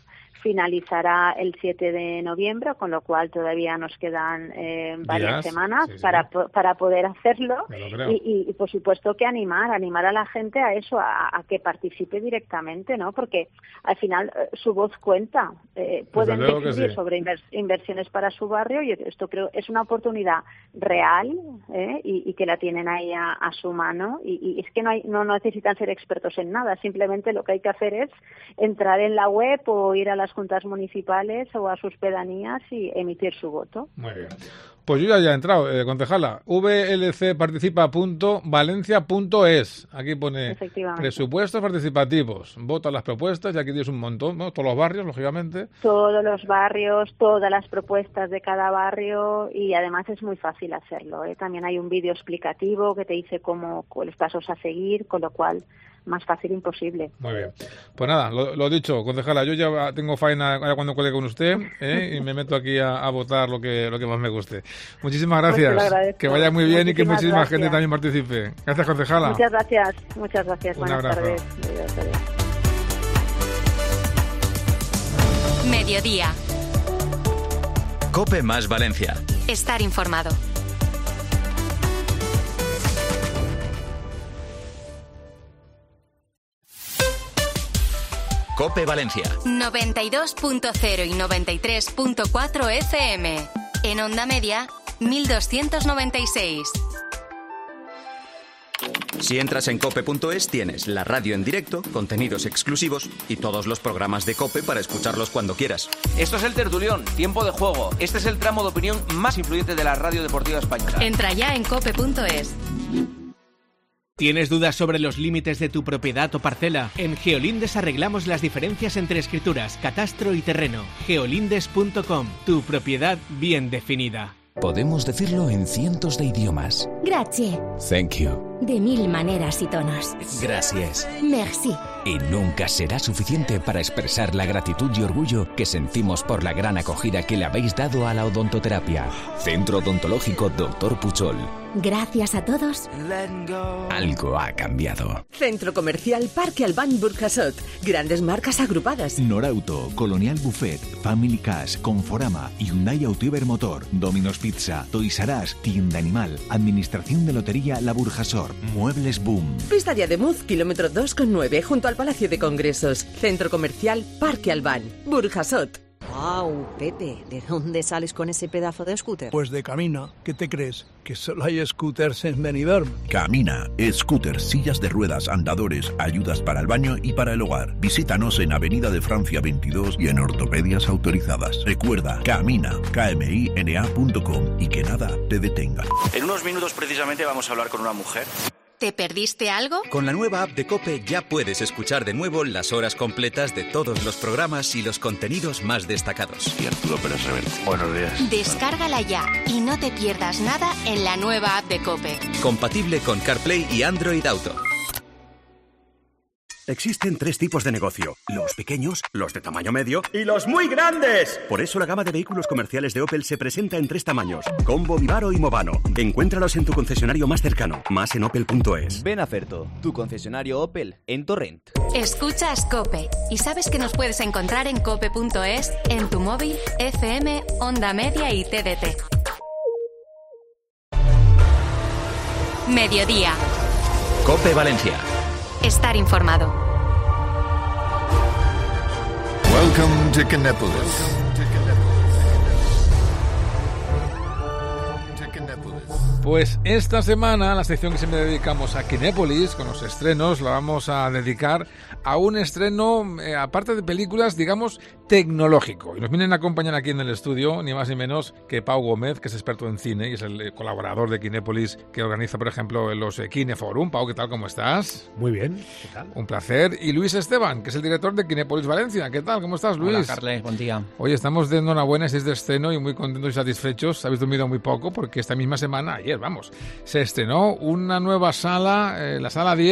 finalizará el siete de noviembre, con lo cual todavía nos quedan eh, varias Días. semanas Sí, sí. para para poder hacerlo. Me lo creo. Y, y, y por supuesto que animar, animar a la gente a eso, a, a que participe directamente, ¿no? Porque al final eh, su voz cuenta. Eh, pueden luego que decidir sí. sobre invers- inversiones para su barrio, y esto creo es una oportunidad real, ¿eh? y, y que la tienen ahí a, a su mano. Y, y es que no, hay, no necesitan ser expertos en nada, simplemente lo que hay que hacer es entrar en la web o ir a las juntas municipales o a sus pedanías y emitir su voto. Muy bien. Pues yo ya, ya he entrado, eh, concejala, v l c participa punto valencia punto es. Aquí pone Efectivamente. presupuestos participativos. Vota las propuestas y aquí tienes un montón, ¿no? Todos los barrios, lógicamente. Todos los barrios, todas las propuestas de cada barrio, y además es muy fácil hacerlo, ¿eh? También hay un vídeo explicativo que te dice cómo, los pasos a seguir, con lo cual más fácil imposible. Muy bien. Pues nada, lo, lo dicho, concejala, yo ya tengo faena cuando cuelgue con usted, ¿eh? y me meto aquí a, a votar lo que lo que más me guste. Muchísimas Pues te lo gracias. agradezco. Que vaya muy bien y que Muchísimas muchísima gracias. gente también participe. Gracias, concejala. Muchas gracias, muchas gracias. Un Buenas abrazo. tardes. Adiós, adiós. Mediodía. COPE más Valencia. Estar informado. COPE Valencia. noventa y dos punto cero y noventa y tres punto cuatro F M. En onda media, mil doscientos noventa y seis. Si entras en cope punto es tienes la radio en directo, contenidos exclusivos y todos los programas de COPE para escucharlos cuando quieras. Esto es el Tertulión, tiempo de juego. Este es el tramo de opinión más influyente de la radio deportiva española. Entra ya en cope punto es. ¿Tienes dudas sobre los límites de tu propiedad o parcela? En Geolindes arreglamos las diferencias entre escrituras, catastro y terreno. geolindes punto com, tu propiedad bien definida. Podemos decirlo en cientos de idiomas. Grazie. Thank you. De mil maneras y tonos. Gracias. Merci. Y nunca será suficiente para expresar la gratitud y orgullo que sentimos por la gran acogida que le habéis dado a la odontoterapia. Centro Odontológico doctor Puchol. Gracias a todos. Algo ha cambiado. Centro Comercial Parque Albán Burjasot. Grandes marcas agrupadas. Norauto, Colonial Buffet, Family Cash, Conforama, Hyundai Autiver Motor, Domino's Pizza, Toys R Us, Tienda Animal, Administración de Lotería La Burjasor, Muebles Boom. Pista de Ademuz, kilómetro dos coma nueve, junto al Palacio de Congresos. Centro Comercial Parque Albán Burjasot. Wow, Pepe, ¿de dónde sales con ese pedazo de scooter? Pues de Camina. ¿Qué te crees? ¿Que solo hay scooters en Benidorm? Camina, scooters, sillas de ruedas, andadores, ayudas para el baño y para el hogar. Visítanos en Avenida de Francia veintidós y en ortopedias autorizadas. Recuerda, Camina, K M I N A punto com, y que nada te detenga. En unos minutos precisamente vamos a hablar con una mujer. ¿Te perdiste algo? Con la nueva app de COPE ya puedes escuchar de nuevo las horas completas de todos los programas y los contenidos más destacados. Y Arturo Pérez Reverte. Buenos días. Descárgala ya y no te pierdas nada en la nueva app de COPE. Compatible con CarPlay y Android Auto. Existen tres tipos de negocio: los pequeños, los de tamaño medio y los muy grandes. Por eso la gama de vehículos comerciales de Opel se presenta en tres tamaños: Combo, Vivaro y Movano. Encuéntralos en tu concesionario más cercano, más en opel punto es. Ven a Ferto, tu concesionario Opel en Torrent. Escuchas COPE y sabes que nos puedes encontrar en cope punto es, en tu móvil, F M, Onda Media y T D T. Mediodía. COPE Valencia. Estar informado. Welcome to Kinépolis. Pues esta semana la sección que siempre dedicamos a Kinépolis, con los estrenos, la vamos a dedicar a un estreno, eh, aparte de películas, digamos, tecnológico. Y nos vienen a acompañar aquí en el estudio, ni más ni menos que Pau Gómez, que es experto en cine y es el eh, colaborador de Kinépolis, que organiza, por ejemplo, los eh, Kineforum. Pau, ¿qué tal? ¿Cómo estás? Muy bien, ¿qué tal? Un placer. Y Luis Esteban, que es el director de Kinépolis Valencia. ¿Qué tal? ¿Cómo estás, Luis? Hola, Carles, buen día. Oye, estamos de enhorabuena si es de estreno y muy contentos y satisfechos. Habéis dormido muy poco porque esta misma semana, ayer, vamos, se estrenó una nueva sala, eh, la sala diez,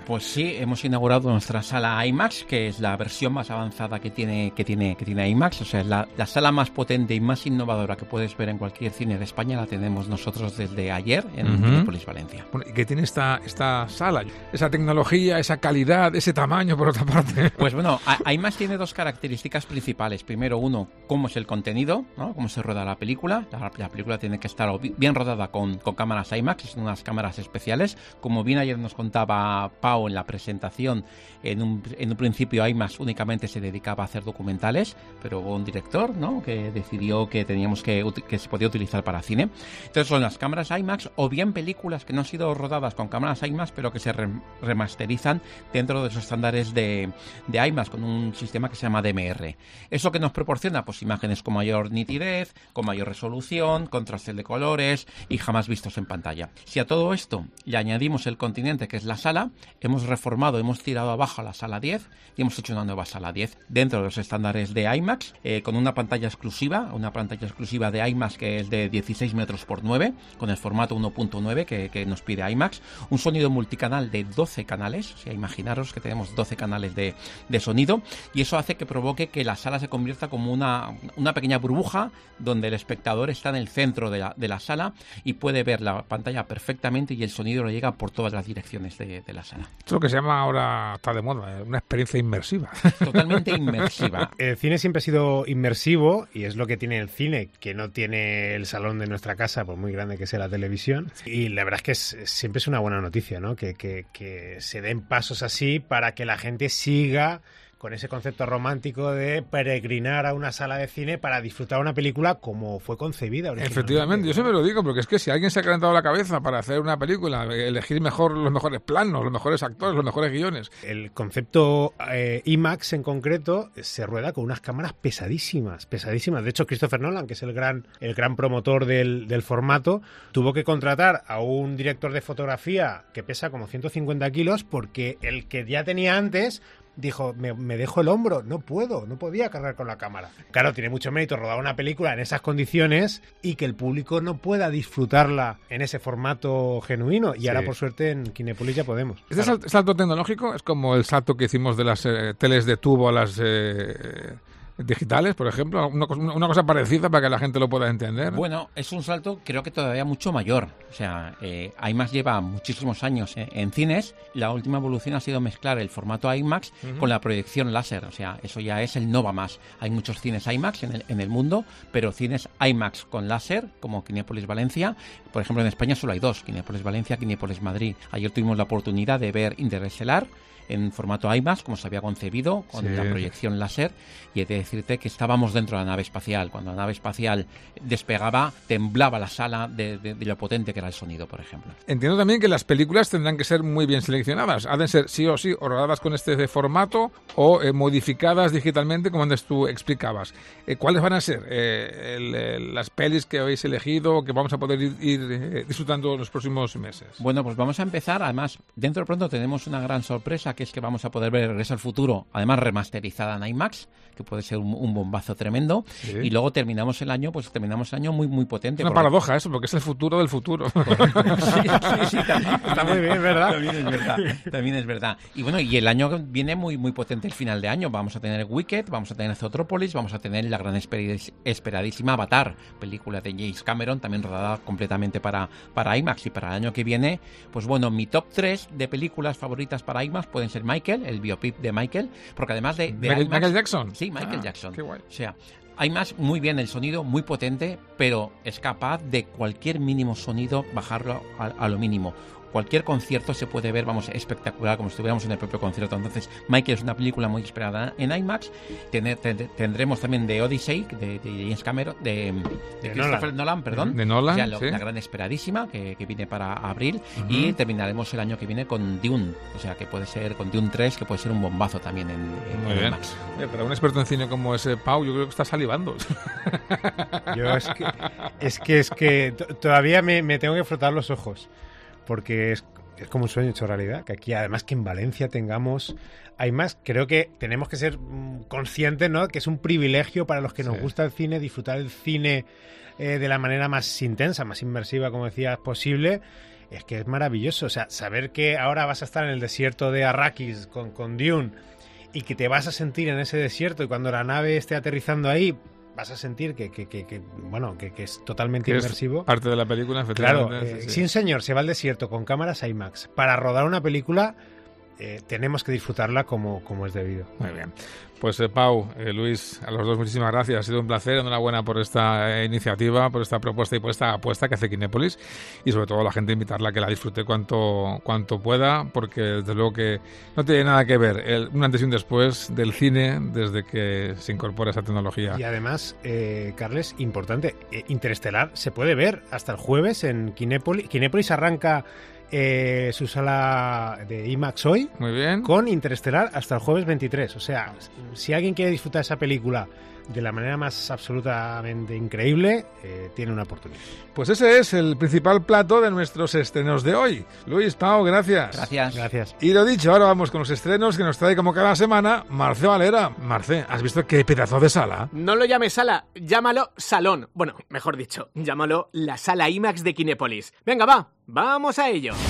Pues sí, hemos inaugurado nuestra sala IMAX, que es la versión más avanzada que tiene que tiene, que tiene IMAX. O sea, es la, la sala más potente y más innovadora que puedes ver en cualquier cine de España. La tenemos nosotros desde ayer en uh-huh. Cinépolis Valencia. Bueno, ¿y qué tiene esta, esta sala? Esa tecnología, esa calidad, ese tamaño, por otra parte. Pues bueno, IMAX tiene dos características principales. Primero, uno, cómo es el contenido, ¿no? Cómo se rueda la película. La, la película tiene que estar bien rodada con, con cámaras IMAX, son unas cámaras especiales. Como bien ayer nos contaba Pau en la presentación, en un, en un principio IMAX únicamente se dedicaba a hacer documentales, pero hubo un director, ¿no?, que decidió que teníamos que, que se podía utilizar para cine. Entonces son las cámaras IMAX o bien películas que no han sido rodadas con cámaras IMAX, pero que se re remasterizan dentro de los estándares de, de IMAX con un sistema que se llama D M R. ¿Eso que nos proporciona? Pues imágenes con mayor nitidez, con mayor resolución, contraste de colores y jamás vistos en pantalla. Si a todo esto le añadimos el continente, que es la sala, hemos reformado, hemos tirado abajo a la sala diez y hemos hecho una nueva sala diez dentro de los estándares de IMAX, eh, con una pantalla exclusiva, una pantalla exclusiva de IMAX que es de dieciséis metros por nueve, con el formato uno punto nueve que, que nos pide IMAX, un sonido multicanal de doce canales, o sea, imaginaros que tenemos doce canales de, de sonido, y eso hace que provoque que la sala se convierta como una, una pequeña burbuja donde el espectador está en el centro de la, de la sala y puede ver la pantalla perfectamente y el sonido le llega por todas las direcciones de, de la sala. Es lo que se llama ahora, está de moda, una experiencia inmersiva. Totalmente inmersiva. El cine siempre ha sido inmersivo y es lo que tiene el cine, que no tiene el salón de nuestra casa, por muy grande que sea la televisión. Y la verdad es que es, siempre es una buena noticia, ¿no? Que, que, que se den pasos así para que la gente siga con ese concepto romántico de peregrinar a una sala de cine para disfrutar una película como fue concebida originalmente. Efectivamente, yo siempre lo digo, porque es que si alguien se ha calentado la cabeza para hacer una película, elegir mejor los mejores planos, los mejores actores, los mejores guiones. El concepto eh, IMAX en concreto se rueda con unas cámaras pesadísimas, pesadísimas. De hecho, Christopher Nolan, que es el gran, el gran promotor del, del formato, tuvo que contratar a un director de fotografía que pesa como ciento cincuenta kilos porque el que ya tenía antes dijo, me, me dejo el hombro, no puedo, no podía cargar con la cámara. Claro, tiene mucho mérito rodar una película en esas condiciones y que el público no pueda disfrutarla en ese formato genuino. Y sí. Ahora, por suerte, en Kinépolis ya podemos. Este claro. salto tecnológico es como el salto que hicimos de las eh, teles de tubo a las... Eh, digitales, por ejemplo, una cosa, una cosa parecida para que la gente lo pueda entender. Bueno, es un salto creo que todavía mucho mayor. O sea, eh, IMAX lleva muchísimos años en, en cines. La última evolución ha sido mezclar el formato IMAX uh-huh. con la proyección láser. O sea, eso ya es el no va más. Hay muchos cines IMAX en el, en el mundo, pero cines IMAX con láser, como Kinépolis Valencia. Por ejemplo, en España solo hay dos, Kinépolis Valencia, Kinépolis Madrid. Ayer tuvimos la oportunidad de ver Interestelar en formato IMAX, como se había concebido, con sí. la proyección láser, y he de decirte que estábamos dentro de la nave espacial. Cuando la nave espacial despegaba, temblaba la sala de, de, de lo potente que era el sonido, por ejemplo. Entiendo también que las películas tendrán que ser muy bien seleccionadas. Han de ser sí o sí o rodadas con este formato o eh, modificadas digitalmente, como antes tú explicabas. Eh, ¿Cuáles van a ser eh, el, el, las pelis que habéis elegido, que vamos a poder ir, ir eh, disfrutando en los próximos meses? Bueno, pues vamos a empezar. Además, dentro de pronto tenemos una gran sorpresa, que es que vamos a poder ver Regreso al Futuro, además remasterizada en IMAX, que puede ser un, un bombazo tremendo. Sí. Y luego terminamos el año, pues terminamos el año muy muy potente. Es una porque... paradoja eso, porque es el futuro del futuro. sí, sí, sí, también, está muy bien, ¿verdad? También es verdad. También es verdad. Y bueno, y el año viene muy muy potente el final de año. Vamos a tener Wicked, vamos a tener Zootrópolis, vamos a tener la gran esperadísima Avatar, película de James Cameron, también rodada completamente para, para IMAX. Y para el año que viene, pues bueno, mi top tres de películas favoritas para IMAX pueden ser Michael, el biopic de Michael, porque además de, de Michael, IMAX, Michael Jackson. Sí, Michael ah, Jackson. Qué guay. O sea, IMAX muy bien, el sonido muy potente, pero es capaz de cualquier mínimo sonido bajarlo a, a lo mínimo. Cualquier concierto se puede ver, vamos, espectacular, como si estuviéramos en el propio concierto. Entonces, Michael es una película muy esperada en IMAX. Tener, ten, tendremos también The Odyssey, de, de James Cameron, de, de, de Christopher Nolan, Nolan, perdón. De Nolan, o sea, lo, sí. La gran esperadísima, que, que viene para abril. Uh-huh. Y terminaremos el año que viene con Dune, o sea, que puede ser, con Dune tres, que puede ser un bombazo también en, en, muy en bien. IMAX. Oye, para un experto en cine como ese Pau, yo creo que está salivando. Yo es que, es que, es que t- todavía me, me tengo que frotar los ojos, porque es Es como un sueño hecho realidad, que aquí además que en Valencia tengamos IMAX. Creo que tenemos que ser conscientes, ¿no?, que es un privilegio para los que nos sí. gusta el cine, disfrutar el cine eh, de la manera más intensa, más inmersiva, como decías, posible. es que es maravilloso. O sea, saber que ahora vas a estar en el desierto de Arrakis con, con Dune y que te vas a sentir en ese desierto y cuando la nave esté aterrizando ahí vas a sentir que, que, que, que bueno, que, que es totalmente que inmersivo. Es parte de la película, efectivamente. Claro, eh, sí, sí. Si un señor se va al desierto con cámaras IMAX para rodar una película, eh, tenemos que disfrutarla como, como es debido. Muy bien. Pues eh, Pau, eh, Luis, a los dos muchísimas gracias. Ha sido un placer. Enhorabuena por esta eh, iniciativa, por esta propuesta y por esta apuesta que hace Kinépolis. Y sobre todo a la gente invitarla a que la disfrute cuanto, cuanto pueda, porque desde luego que no tiene nada que ver el, un antes y un después del cine desde que se incorpora esa tecnología. Y además, eh, Carles, importante, eh, Interestelar se puede ver hasta el jueves en Kinépolis. Kinépolis arranca Eh, su sala de IMAX hoy. Muy bien. Con Interestelar hasta el jueves veintitrés. O sea, si alguien quiere disfrutar esa película de la manera más absolutamente increíble, eh, tiene una oportunidad. Pues ese es el principal plato de nuestros estrenos de hoy. Luis, Pau, gracias. Gracias. Gracias. Y lo dicho, ahora vamos con los estrenos que nos trae como cada semana Marce Valera. Marce, ¿has visto qué pedazo de sala? No lo llames sala, llámalo salón. Bueno, mejor dicho, llámalo la sala IMAX de Kinépolis. Venga, va, vamos a ello.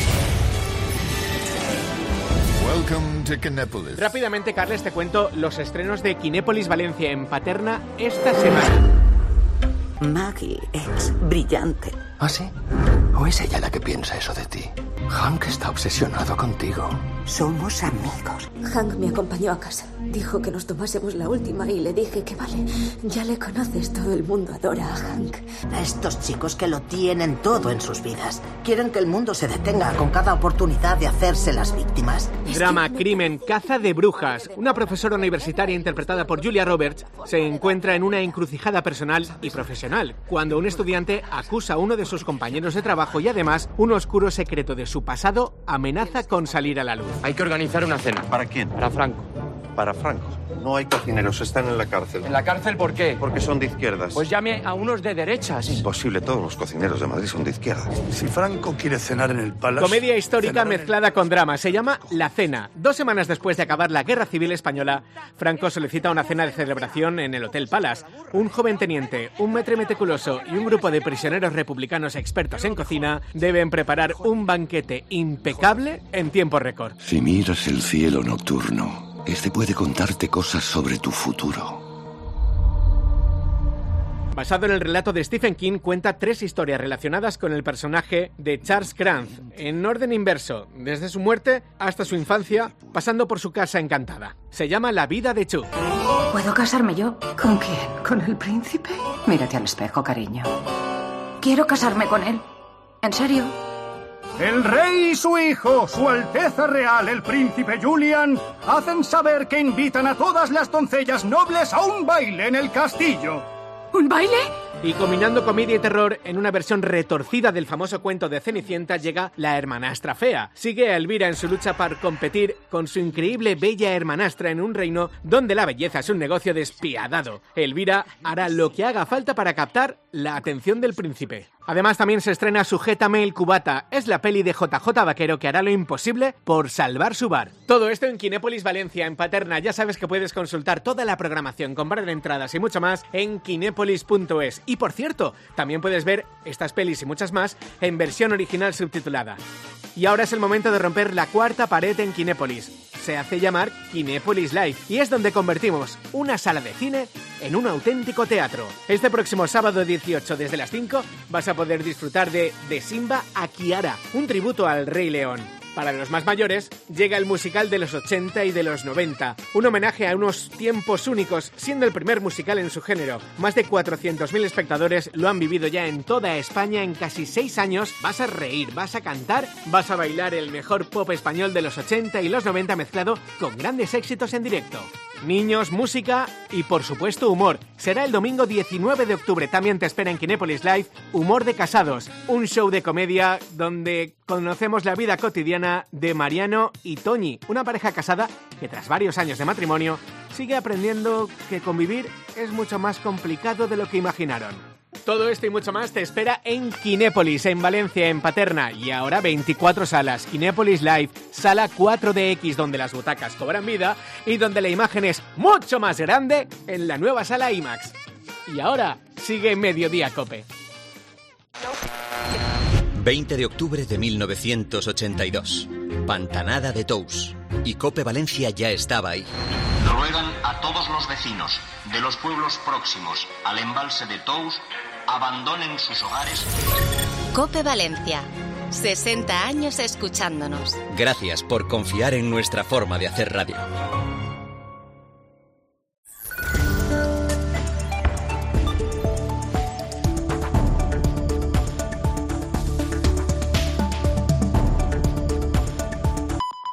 Welcome to Kinépolis. Rápidamente, Carles, te cuento los estrenos de Kinépolis Valencia en Paterna esta semana. Maggie es brillante. ¿Ah, sí? ¿O es ella la que piensa eso de ti? Hank está obsesionado contigo. Somos amigos. Hank me acompañó a casa. Dijo que nos tomásemos la última y le dije que vale. Ya le conoces, todo el mundo adora a Hank. A estos chicos que lo tienen todo en sus vidas. Quieren que el mundo se detenga con cada oportunidad de hacerse las víctimas. Drama, crimen, caza de brujas. Una profesora universitaria interpretada por Julia Roberts se encuentra en una encrucijada personal y profesional cuando un estudiante acusa a uno de sus compañeros de trabajo y además un oscuro secreto de su pasado amenaza con salir a la luz. Hay que organizar una cena. ¿Para quién? Para Franco. Para Franco. No hay cocineros, están en la cárcel. ¿En la cárcel por qué? Porque son de izquierdas. Pues llame a unos de derechas. Imposible, todos los cocineros de Madrid son de izquierdas. Si Franco quiere cenar en el Palace... Comedia histórica mezclada con drama. Se llama La Cena. Dos semanas después de acabar la Guerra Civil Española, Franco solicita una cena de celebración en el Hotel Palace. Un joven teniente, un maître meticuloso y un grupo de prisioneros republicanos expertos en cocina deben preparar un banquete impecable en tiempo récord. Si miras el cielo nocturno, este puede contarte cosas sobre tu futuro. Basado en el relato de Stephen King, cuenta tres historias relacionadas con el personaje de Charles Krantz, en orden inverso, desde su muerte hasta su infancia, pasando por su casa encantada. Se llama La vida de Chuck. ¿Puedo casarme yo? ¿Con quién? ¿Con el príncipe? Mírate al espejo, cariño. Quiero casarme con él. ¿En serio? El rey y su hijo, su Alteza Real, el príncipe Julian, hacen saber que invitan a todas las doncellas nobles a un baile en el castillo. ¿Un baile? Y combinando comedia y terror en una versión retorcida del famoso cuento de Cenicienta llega La hermanastra fea. Sigue a Elvira en su lucha para competir con su increíble bella hermanastra en un reino donde la belleza es un negocio despiadado. Elvira hará lo que haga falta para captar la atención del príncipe. Además también se estrena Sujétame el cubata. Es la peli de J J Vaquero que hará lo imposible por salvar su bar. Todo esto en Kinépolis Valencia, en Paterna. Ya sabes que puedes consultar toda la programación, comprar entradas y mucho más en kinépolis punto es. Y por cierto, también puedes ver estas pelis y muchas más en versión original subtitulada. Y ahora es el momento de romper la cuarta pared en Kinépolis. Se hace llamar Kinépolis Live y es donde convertimos una sala de cine en un auténtico teatro. Este próximo sábado dieciocho desde las cinco vas a poder disfrutar de De Simba a Kiara, un tributo al Rey León. Para los más mayores, llega el musical de los ochenta y de los noventa, un homenaje a unos tiempos únicos, siendo el primer musical en su género. Más de cuatrocientos mil espectadores lo han vivido ya en toda España en casi seis años. Vas a reír, vas a cantar, vas a bailar el mejor pop español de los ochenta y los noventa mezclado con grandes éxitos en directo. Niños, música y, por supuesto, humor. Será el domingo diecinueve de octubre. También te espera en Kinépolis Live Humor de Casados, un show de comedia donde conocemos la vida cotidiana de Mariano y Toñi, una pareja casada que tras varios años de matrimonio sigue aprendiendo que convivir es mucho más complicado de lo que imaginaron. Todo esto y mucho más te espera en Kinépolis, en Valencia, en Paterna. Y ahora veinticuatro salas. Kinépolis Live, sala cuatro D X, donde las butacas cobran vida y donde la imagen es mucho más grande en la nueva sala IMAX. Y ahora sigue Mediodía Cope. veinte de octubre de mil novecientos ochenta y dos. Pantanada de Tous. Y Cope Valencia ya estaba ahí. Ruegan a todos los vecinos de los pueblos próximos al embalse de Tous abandonen sus hogares. Cope Valencia. sesenta años escuchándonos. Gracias por confiar en nuestra forma de hacer radio.